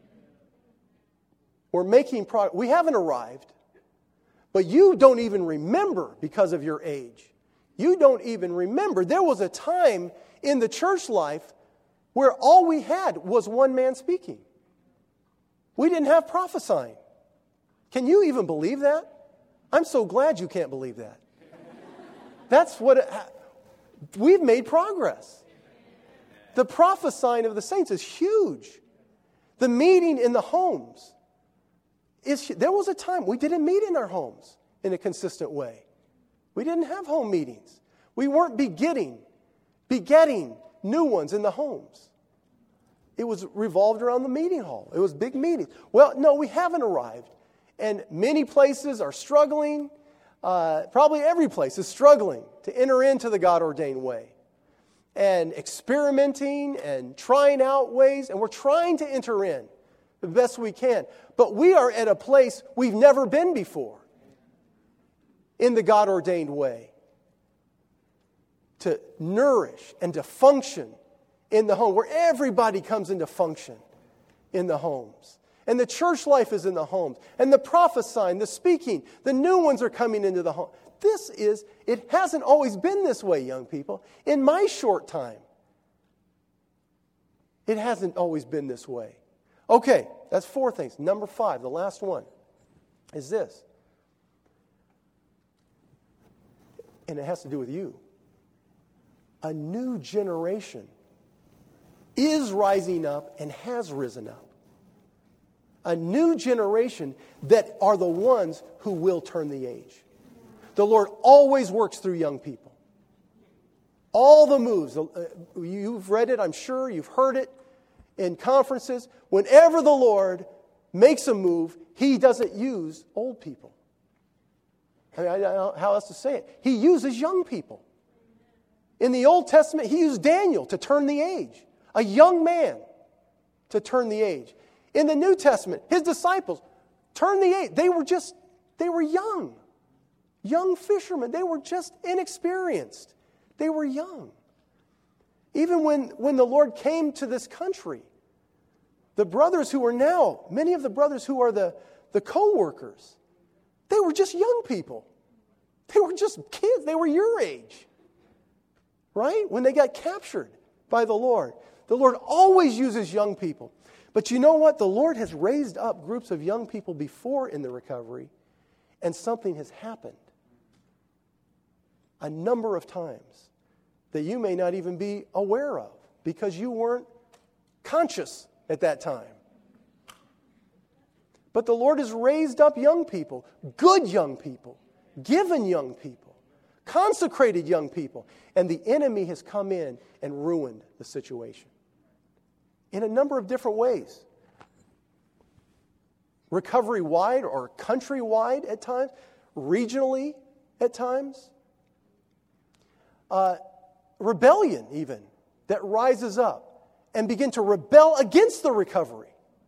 [SPEAKER 2] We're making progress. We haven't arrived, but you don't even remember because of your age. You don't even remember. There was a time in the church life where all we had was one man speaking. We didn't have prophesying. Can you even believe that? I'm so glad you can't believe that. That's what it, we've made progress. The prophesying of the saints is huge. The meeting in the homes is. There was a time we didn't meet in our homes in a consistent way. We didn't have home meetings. We weren't begetting, begetting new ones in the homes. It was revolved around the meeting hall. It was big meetings. Well, no, we haven't arrived. And many places are struggling. Uh, probably every place is struggling to enter into the God-ordained way. And experimenting and trying out ways. And we're trying to enter in the best we can. But we are at a place we've never been before in the God-ordained way. To nourish and to function in the home, where everybody comes into function in the homes. And the church life is in the homes. And the prophesying, the speaking, the new ones are coming into the home. This is, it hasn't always been this way, young people. In my short time, it hasn't always been this way. Okay, that's four things. Number five, the last one, is this. And it has to do with you. A new generation is rising up and has risen up. A new generation that are the ones who will turn the age. The Lord always works through young people. All the moves, you've read it, I'm sure, you've heard it in conferences. Whenever the Lord makes a move, He doesn't use old people. I mean, I don't know how else to say it. He uses young people. In the Old Testament, he used Daniel to turn the age. A young man to turn the age. In the New Testament, his disciples turned the age. They were just, they were young. Young fishermen. They were just inexperienced. They were young. Even when, when the Lord came to this country, the brothers who are now, many of the brothers who are the, the co-workers, they were just young people. They were just kids. They were your age. Right? When they got captured by the Lord. The Lord always uses young people. But you know what? The Lord has raised up groups of young people before in the recovery, and something has happened a number of times that you may not even be aware of because you weren't conscious at that time. But the Lord has raised up young people, good young people, given young people, consecrated young people, and the enemy has come in and ruined the situation in a number of different ways. Recovery-wide or country-wide at times, regionally at times. Uh, rebellion even that rises up and begin to rebel against the recovery.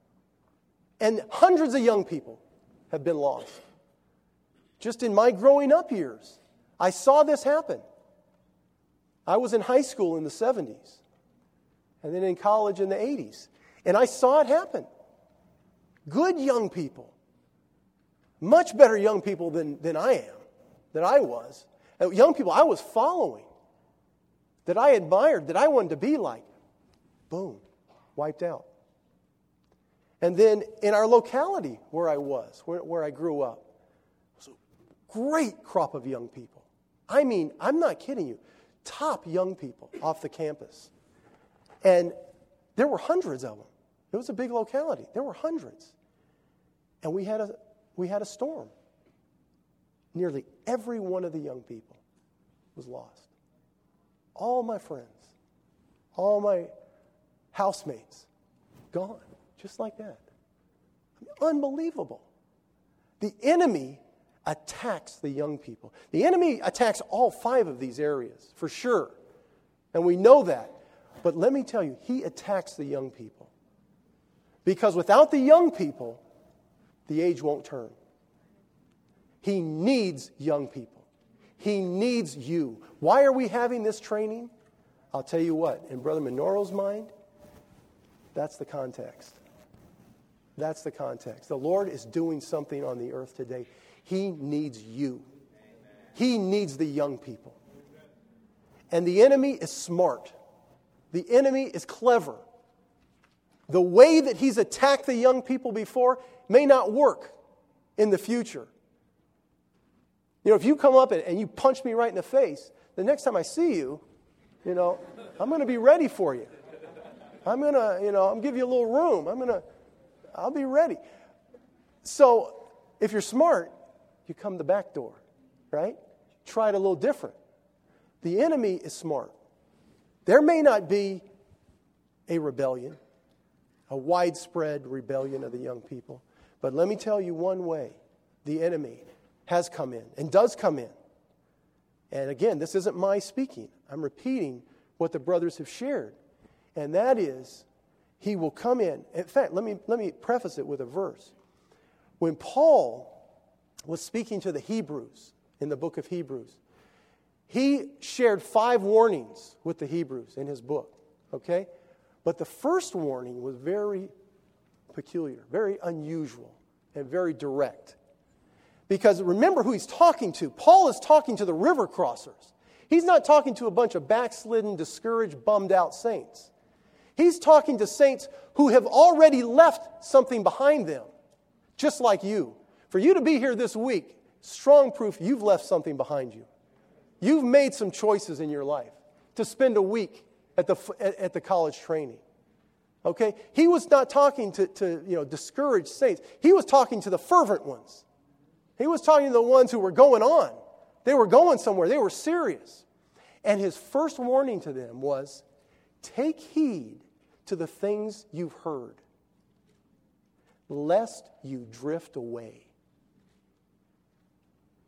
[SPEAKER 2] And hundreds of young people have been lost. Just in my growing up years, I saw this happen. I was in high school in the seventies and then in college in the eighties. And I saw it happen. Good young people. Much better young people than, than I am, than I was. And young people I was following, that I admired, that I wanted to be like. Boom, wiped out. And then in our locality where I was, where, where I grew up, was a great crop of young people. I mean, I'm not kidding you. Top young people off the campus. And there were hundreds of them. It was a big locality. There were hundreds. And we had a we had a storm. Nearly every one of the young people was lost. All my friends, all my housemates, gone. Just like that. Unbelievable. The enemy attacks the young people. The enemy attacks all five of these areas, for sure. And we know that. But let me tell you, he attacks the young people. Because without the young people, the age won't turn. He needs young people. He needs you. Why are we having this training? I'll tell you what, in Brother Minoru's mind, that's the context. That's the context. The Lord is doing something on the earth today. He needs you. He needs the young people. And the enemy is smart. The enemy is clever. The way that he's attacked the young people before may not work in the future. You know, if you come up and, and you punch me right in the face, the next time I see you, you know, I'm going to be ready for you. I'm going to, you know, I'm give you a little room. I'm going to, I'll be ready. So, if you're smart, you come the back door, right? Try it a little different. The enemy is smart. There may not be a rebellion, a widespread rebellion of the young people, but let me tell you one way the enemy has come in and does come in. And again, this isn't my speaking. I'm repeating what the brothers have shared. And that is, he will come in. In fact, let me, let me preface it with a verse. When Paul was speaking to the Hebrews in the book of Hebrews, he shared five warnings with the Hebrews in his book, okay? But the first warning was very peculiar, very unusual, and very direct. Because remember who he's talking to. Paul is talking to the river crossers. He's not talking to a bunch of backslidden, discouraged, bummed out saints. He's talking to saints who have already left something behind them, just like you. For you to be here this week, strong proof you've left something behind you. You've made some choices in your life to spend a week at the at the college training. Okay? He was not talking to, to you know discouraged saints. He was talking to the fervent ones. He was talking to the ones who were going on. They were going somewhere. They were serious. And his first warning to them was, take heed to the things you've heard, lest you drift away.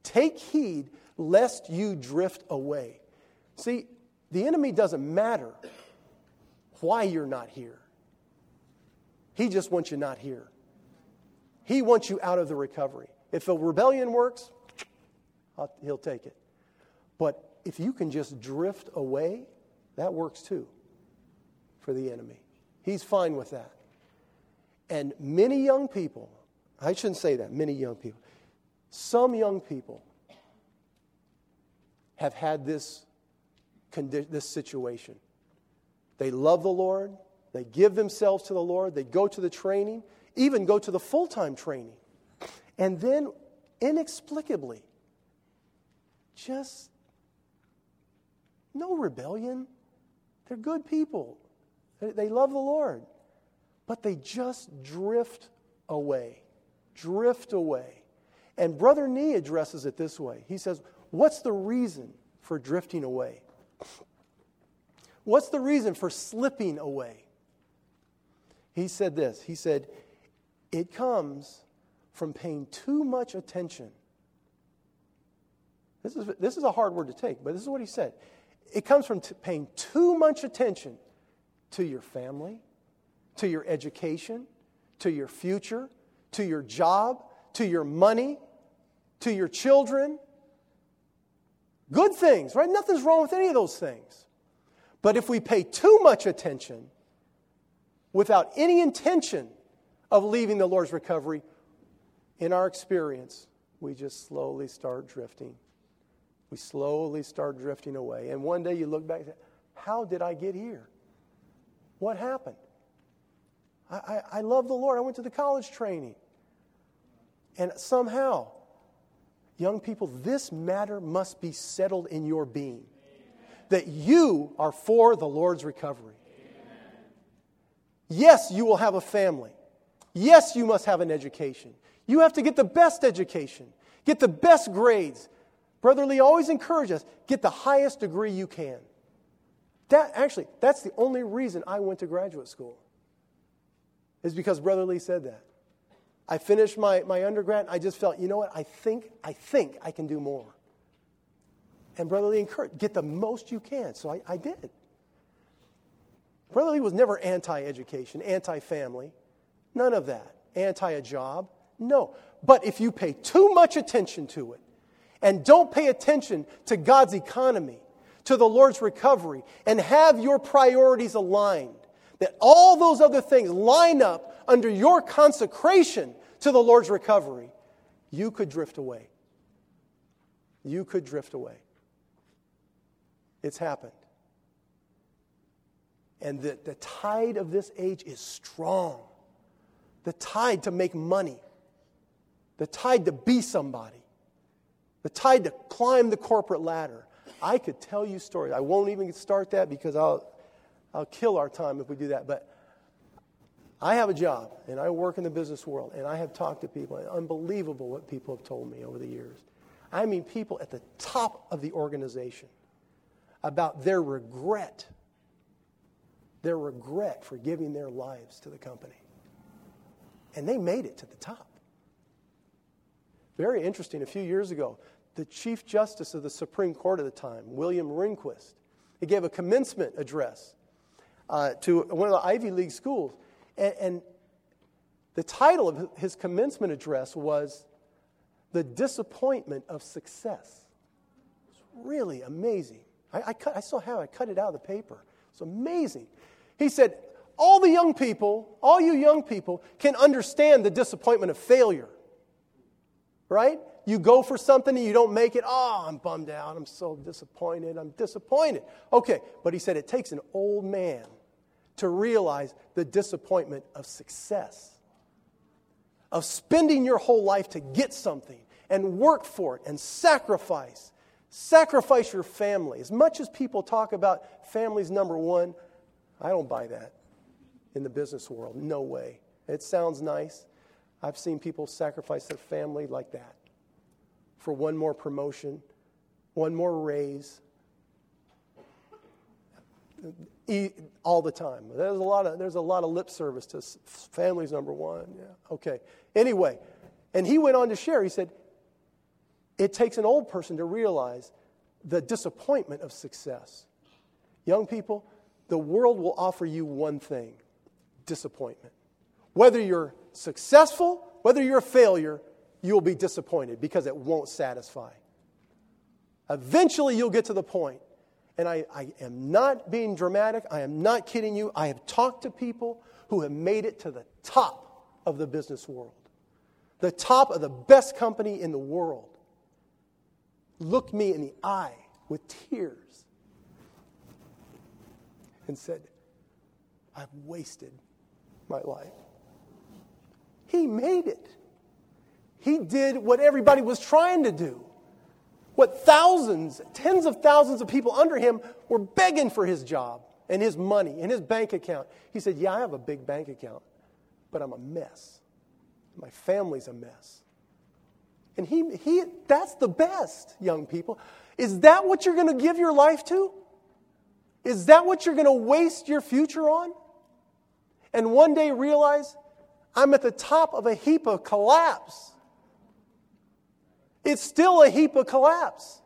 [SPEAKER 2] Take heed lest you drift away. See, the enemy doesn't matter why you're not here. He just wants you not here. He wants you out of the recovery. If a rebellion works, I'll, he'll take it. But if you can just drift away, that works too for the enemy. He's fine with that. And many young people, I shouldn't say that, many young people, some young people have had this, this situation. They love the Lord. They give themselves to the Lord. They go to the training, even go to the full-time training. And then, inexplicably, just no rebellion. They're good people. They, they love the Lord. But they just drift away. Drift away. And Brother Nee addresses it this way. He says, what's the reason for drifting away? What's the reason for slipping away? He said this. He said, it comes from paying too much attention. This is, this is a hard word to take, but this is what he said. It comes from t- paying too much attention to your family, to your education, to your future, to your job, to your money, to your children. Good things, right? Nothing's wrong with any of those things. But if we pay too much attention without any intention of leaving the Lord's recovery, in our experience, we just slowly start drifting. We slowly start drifting away. And one day you look back and say, how did I get here? What happened? I, I, I love the Lord. I went to the college training. And somehow, young people, this matter must be settled in your being. That you are for the Lord's recovery. Yes, you will have a family. Yes, you must have an education. You have to get the best education. Get the best grades. Brother Lee always encourages us, get the highest degree you can. That actually, that's the only reason I went to graduate school. Is because Brother Lee said that. I finished my, my undergrad, and I just felt, you know what, I think, I think I can do more. And Brother Lee encouraged, get the most you can. So I, I did. Brother Lee was never anti-education, anti-family. None of that. Anti a job. No. But if you pay too much attention to it, and don't pay attention to God's economy, to the Lord's recovery, and have your priorities aligned, that all those other things line up under your consecration to the Lord's recovery, you could drift away. You could drift away. It's happened. And the, the tide of this age is strong. The tide to make money. The tide to be somebody. The tide to climb the corporate ladder. I could tell you stories. I won't even start that because I'll I'll kill our time if we do that. But I have a job, and I work in the business world, and I have talked to people. And unbelievable what people have told me over the years. I mean people at the top of the organization about their regret, their regret for giving their lives to the company. And they made it to the top. Very interesting, a few years ago, the Chief Justice of the Supreme Court at the time, William Rehnquist, he gave a commencement address uh, to one of the Ivy League schools. And, and the title of his commencement address was The Disappointment of Success. It's really amazing. I, I, cut, I still have it. I cut it out of the paper. It's amazing. He said, all the young people, all you young people can understand the disappointment of failure. Right? You go for something and you don't make it. Oh, I'm bummed out. I'm so disappointed. I'm disappointed. Okay, but he said it takes an old man to realize the disappointment of success. Of spending your whole life to get something and work for it and sacrifice. Sacrifice your family. As much as people talk about family's number one, I don't buy that in the business world. No way. It sounds nice. I've seen people sacrifice their family like that for one more promotion, one more raise, all the time. There's a lot of there's a lot of lip service to family's number one. Yeah, okay. Anyway, and he went on to share. He said, it takes an old person to realize the disappointment of success. Young people, the world will offer you one thing: disappointment. Whether you're successful, whether you're a failure, you'll be disappointed because it won't satisfy. Eventually, you'll get to the point, and I, I am not being dramatic, I am not kidding you, I have talked to people who have made it to the top of the business world, the top of the best company in the world. Looked me in the eye with tears and said, I've wasted my life. He made it. He did what everybody was trying to do. What thousands, tens of thousands of people under him were begging for his job and his money and his bank account. He said, yeah, I have a big bank account, but I'm a mess. My family's a mess. And he, he that's the best, young people. Is that what you're going to give your life to? Is that what you're going to waste your future on? And one day realize, I'm at the top of a heap of collapse. It's still a heap of collapse.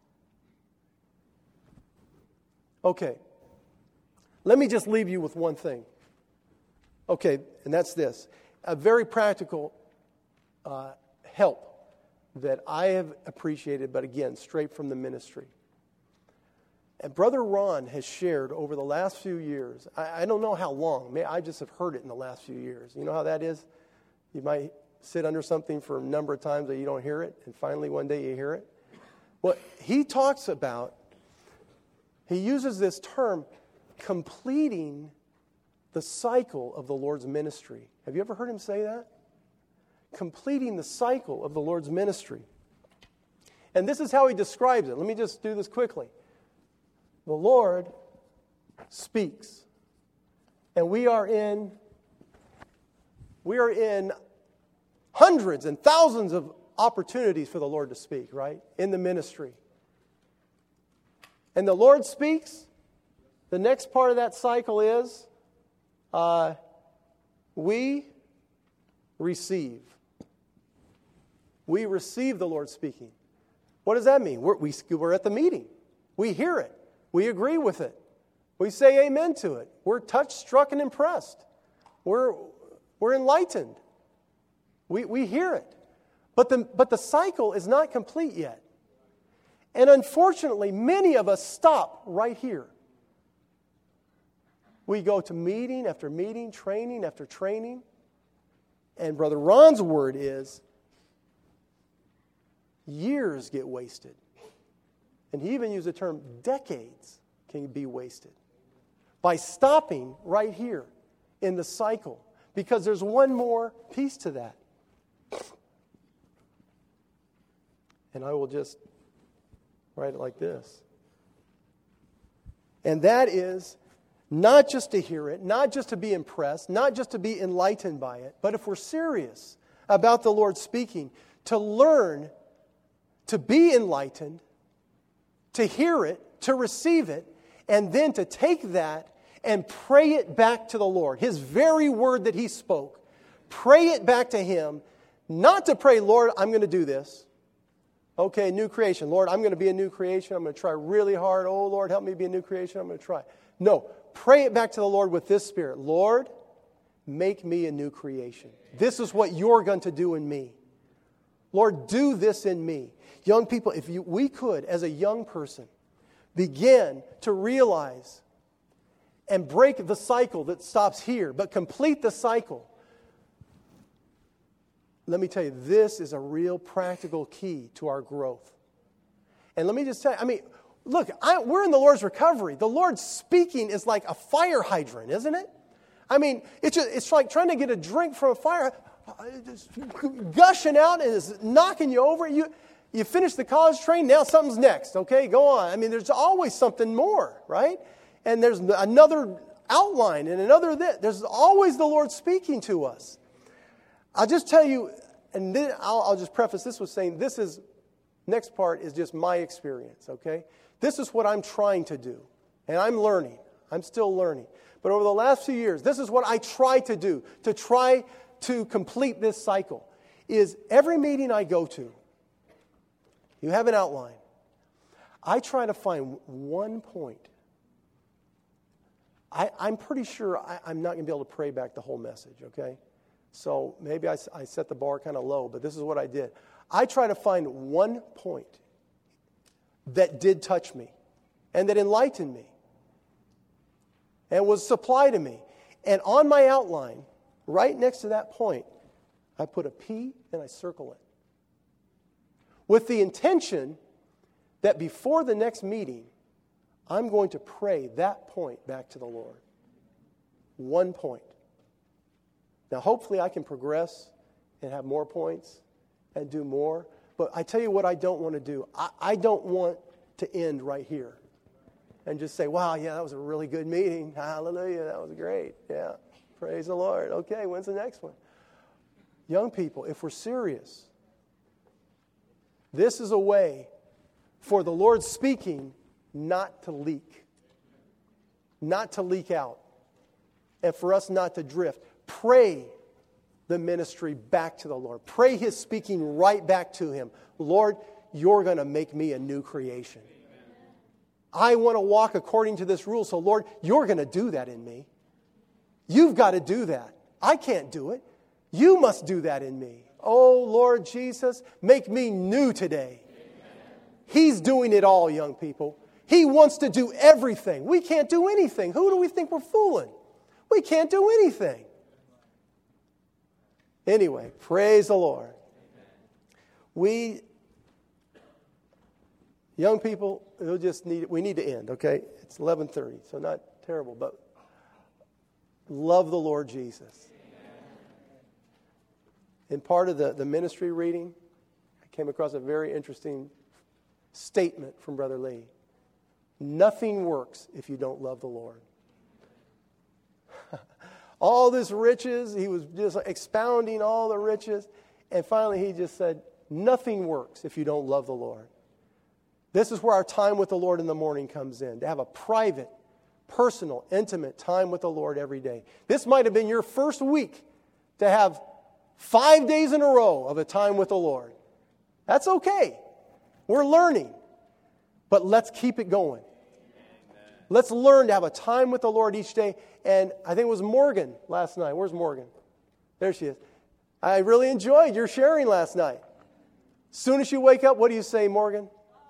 [SPEAKER 2] Okay. Let me just leave you with one thing. Okay, and that's this. A very practical uh, help that I have appreciated, but again, straight from the ministry. And Brother Ron has shared over the last few years, I, I don't know how long, May, I just have heard it in the last few years. You know how that is? You might sit under something for a number of times that you don't hear it, and finally one day you hear it. Well, he talks about, he uses this term, completing the cycle of the Lord's ministry. Have you ever heard him say that? Completing the cycle of the Lord's ministry. And this is how he describes it. Let me just do this quickly. The Lord speaks. And we are in we are in hundreds and thousands of opportunities for the Lord to speak, right? In the ministry. And the Lord speaks. The next part of that cycle is uh, we receive. We receive the Lord speaking. What does that mean? We're, we, we're at the meeting. We hear it. We agree with it. We say amen to it. We're touched, struck, and impressed. We're, we're enlightened. We, we hear it. But the, but the cycle is not complete yet. And unfortunately, many of us stop right here. We go to meeting after meeting, training after training. And Brother Ron's word is, years get wasted. And he even used the term decades can be wasted by stopping right here in the cycle. Because there's one more piece to that. And I will just write it like this. And that is not just to hear it, not just to be impressed, not just to be enlightened by it, but if we're serious about the Lord speaking, to learn to be enlightened, to hear it, to receive it, and then to take that and pray it back to the Lord. His very word that He spoke. Pray it back to Him. Not to pray, Lord, I'm going to do this. Okay, new creation. Lord, I'm going to be a new creation. I'm going to try really hard. Oh, Lord, help me be a new creation. I'm going to try. No, pray it back to the Lord with this spirit. Lord, make me a new creation. This is what you're going to do in me. Lord, do this in me. Young people, if you, we could, as a young person, begin to realize and break the cycle that stops here, but complete the cycle. Let me tell you, this is a real practical key to our growth. And let me just tell you, I mean, look, I, we're in the Lord's recovery. The Lord speaking is like a fire hydrant, isn't it? I mean, it's just, it's like trying to get a drink from a fire, it's gushing out and it's knocking you over. You you finish the college train, now something's next. Okay, go on. I mean, there's always something more, right? And there's another outline and another this. There's always the Lord speaking to us. I'll just tell you, and then I'll, I'll just preface this with saying this is, next part is just my experience, okay? This is what I'm trying to do, and I'm learning. I'm still learning. But over the last few years, this is what I try to do, to try to complete this cycle, is every meeting I go to, You have an outline. I try to find one point. I, I'm pretty sure I, I'm not going to be able to pray back the whole message, okay? So maybe I, I set the bar kind of low, but this is what I did. I try to find one point that did touch me and that enlightened me and was supply to me. And on my outline, right next to that point, I put a P and I circle it. With the intention that before the next meeting, I'm going to pray that point back to the Lord. One point. Now, hopefully I can progress and have more points and do more. But I tell you what I don't want to do. I, I don't want to end right here and just say, wow, yeah, that was a really good meeting. Hallelujah, that was great. Yeah, praise the Lord. Okay, when's the next one? Young people, if we're serious, this is a way for the Lord speaking not to leak, not to leak out, and for us not to drift. Pray the ministry back to the Lord. Pray His speaking right back to Him. Lord, you're going to make me a new creation. I want to walk according to this rule, so Lord, you're going to do that in me. You've got to do that. I can't do it. You must do that in me. Oh, Lord Jesus, make me new today. He's doing it all, young people. He wants to do everything. We can't do anything. Who do we think we're fooling? We can't do anything. Anyway, praise the Lord. We, young people, we'll just need, we need to end, okay? It's eleven thirty, so not terrible, but love the Lord Jesus. In part of the, the ministry reading, I came across a very interesting statement from Brother Lee. Nothing works if you don't love the Lord. All this riches, he was just expounding all the riches, and finally he just said, nothing works if you don't love the Lord. This is where our time with the Lord in the morning comes in, to have a private, personal, intimate time with the Lord every day. This might have been your first week to have five days in a row of a time with the Lord. That's okay. We're learning. But let's keep it going. Let's learn to have a time with the Lord each day. And I think it was Morgan last night. Where's Morgan? There she is. I really enjoyed your sharing last night. As soon as you wake up, what do you say, Morgan?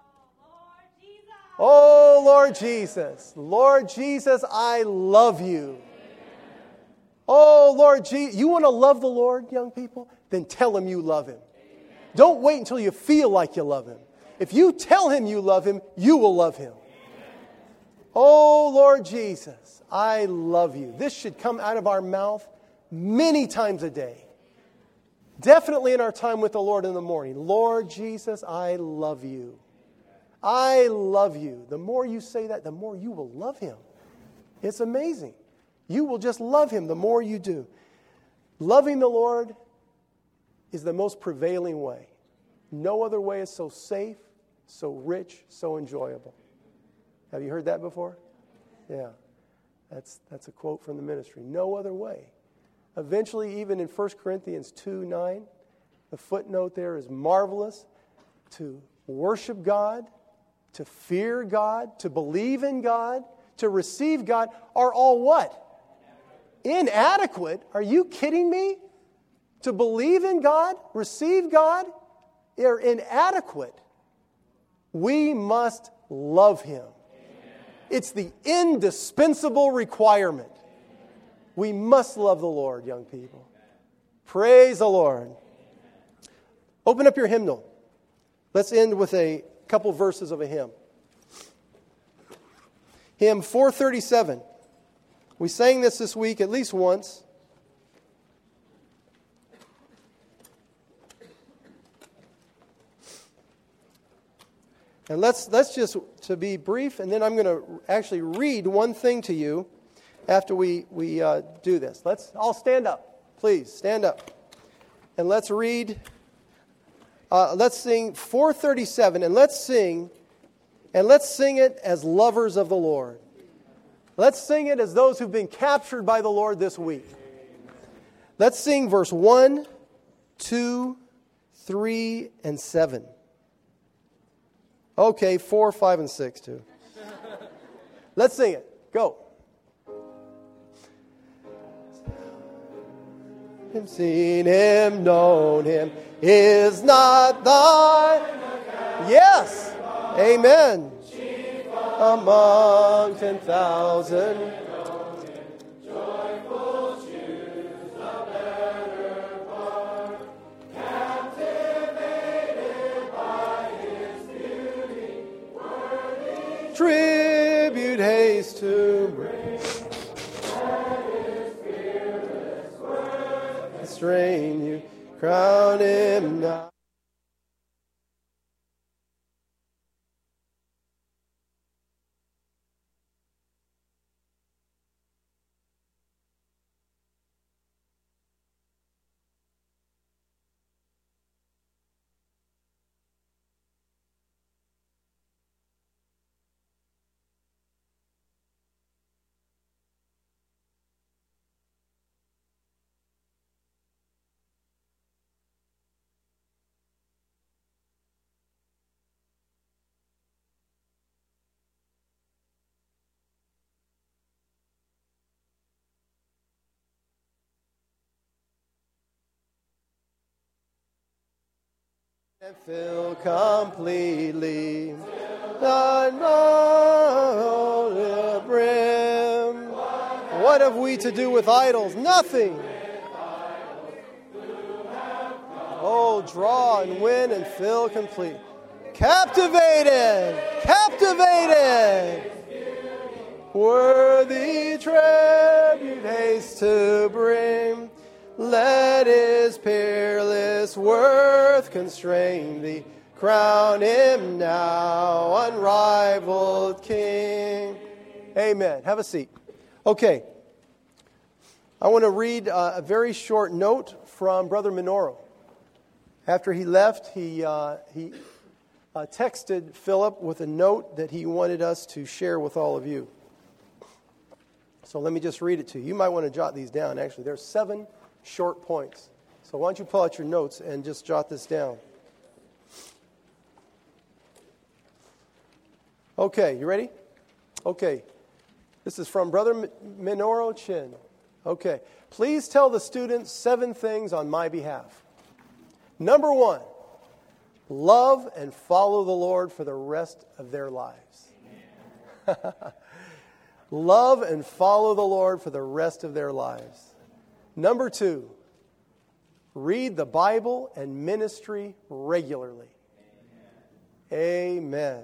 [SPEAKER 2] Oh, Lord Jesus. Lord Jesus, I love you. Oh, Lord Jesus. You want to love the Lord, young people? Then tell Him you love Him. Don't wait until you feel like you love Him. If you tell Him you love Him, you will love Him. Oh, Lord Jesus, I love you. This should come out of our mouth many times a day. Definitely in our time with the Lord in the morning. Lord Jesus, I love you. I love you. The more you say that, the more you will love Him. It's amazing. You will just love Him the more you do. Loving the Lord is the most prevailing way. No other way is so safe, so rich, so enjoyable. Have you heard that before? Yeah. That's that's a quote from the ministry. No other way. Eventually, even in First Corinthians two nine, the footnote there is marvelous. To worship God, to fear God, to believe in God, to receive God are all what? Inadequate. Are you kidding me? To believe in God, receive God, are inadequate. We must love Him. It's the indispensable requirement. We must love the Lord, young people. Praise the Lord. Open up your hymnal. Let's end with a couple verses of a hymn. Hymn four thirty-seven. We sang this this week at least once. And let's let's just, to be brief, and then I'm going to actually read one thing to you after we, we uh, do this. Let's all stand up. Please, stand up. And let's read, uh, let's sing four thirty-seven, and let's sing, and let's sing it as lovers of the Lord. Let's sing it as those who've been captured by the Lord this week. Let's sing verse one, two, three, and seven. Okay, four, five, and six, too. Let's sing it. Go. Him, seen him, known him, is not thine. Yes. Amen. Among ten thousand. Tribute haste to bring. Strain you, crown him now. And fill completely the holy brim. What have we to do with idols? Nothing. Oh, draw and win and fill complete. Captivated, captivated. Worthy tribute haste to bring. Let his peerless worth constrain thee. Crown him now, unrivaled King. Amen. Have a seat. Okay. I want to read uh, a very short note from Brother Minoro. After he left, he, uh, he uh, texted Philip with a note that he wanted us to share with all of you. So let me just read it to you. You might want to jot these down. Actually, there's seven short points. So why don't you pull out your notes and just jot this down. Okay, you ready? Okay. This is from Brother Minoru Chin. Okay. Please tell the students seven things on my behalf. Number one, love and follow the Lord for the rest of their lives. Love and follow the Lord for the rest of their lives. Number two, read the Bible and ministry regularly. Amen. Amen.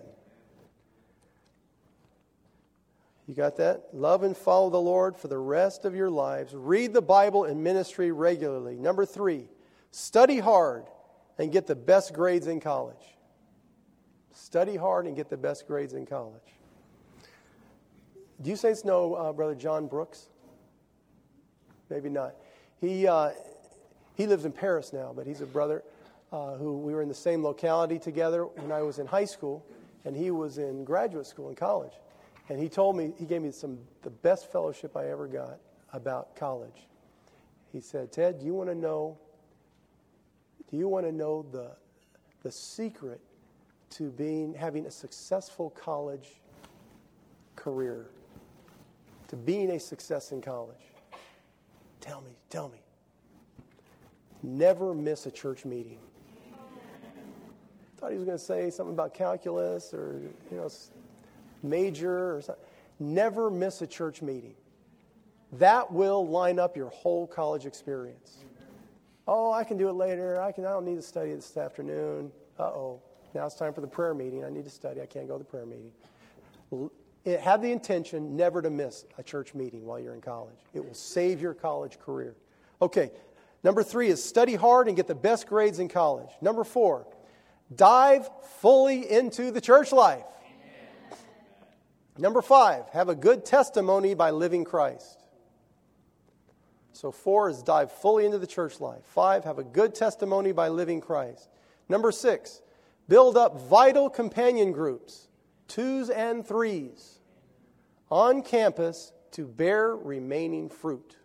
[SPEAKER 2] You got that? Love and follow the Lord for the rest of your lives. Read the Bible and ministry regularly. Number three, study hard and get the best grades in college. Study hard and get the best grades in college. Do you saints know uh, Brother John Brooks? Maybe not. He uh, he lives in Paris now, but he's a brother uh, who we were in the same locality together when I was in high school, and he was in graduate school in college. And he told me, he gave me some the best fellowship I ever got about college. He said, Ted, do you want to know, do you want to know the the secret to being having a successful college career, to being a success in college? Tell me, tell me. Never miss a church meeting. Thought he was going to say something about calculus or, you know, major or something. Never miss a church meeting. That will line up your whole college experience. Oh, I can do it later. I can. I don't need to study this afternoon. Uh-oh. Now it's time for the prayer meeting. I need to study. I can't go to the prayer meeting. It, have the intention never to miss a church meeting while you're in college. It will save your college career. Okay, number three is study hard and get the best grades in college. Number four, dive fully into the church life. Amen. Number five, have a good testimony by living Christ. So four is dive fully into the church life. Five, have a good testimony by living Christ. Number six, build up vital companion groups, twos and threes, on campus to bear remaining fruit.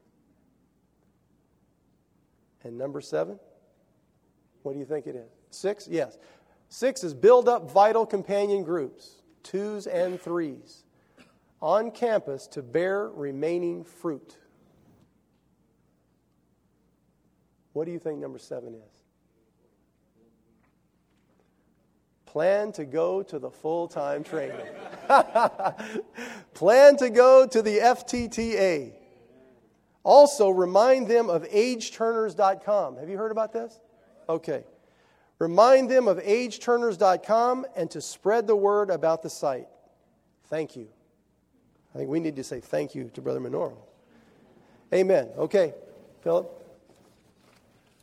[SPEAKER 2] And number seven, what do you think it is? Six? Yes. Six is build up vital companion groups, twos and threes, on campus to bear remaining fruit. What do you think number seven is? Plan to go to the full-time training. Plan to go to the F T T A. Also, remind them of age turners dot com. Have you heard about this? Okay. Remind them of age turners dot com and to spread the word about the site. Thank you. I think we need to say thank you to Brother Minoru. Amen. Okay, Philip.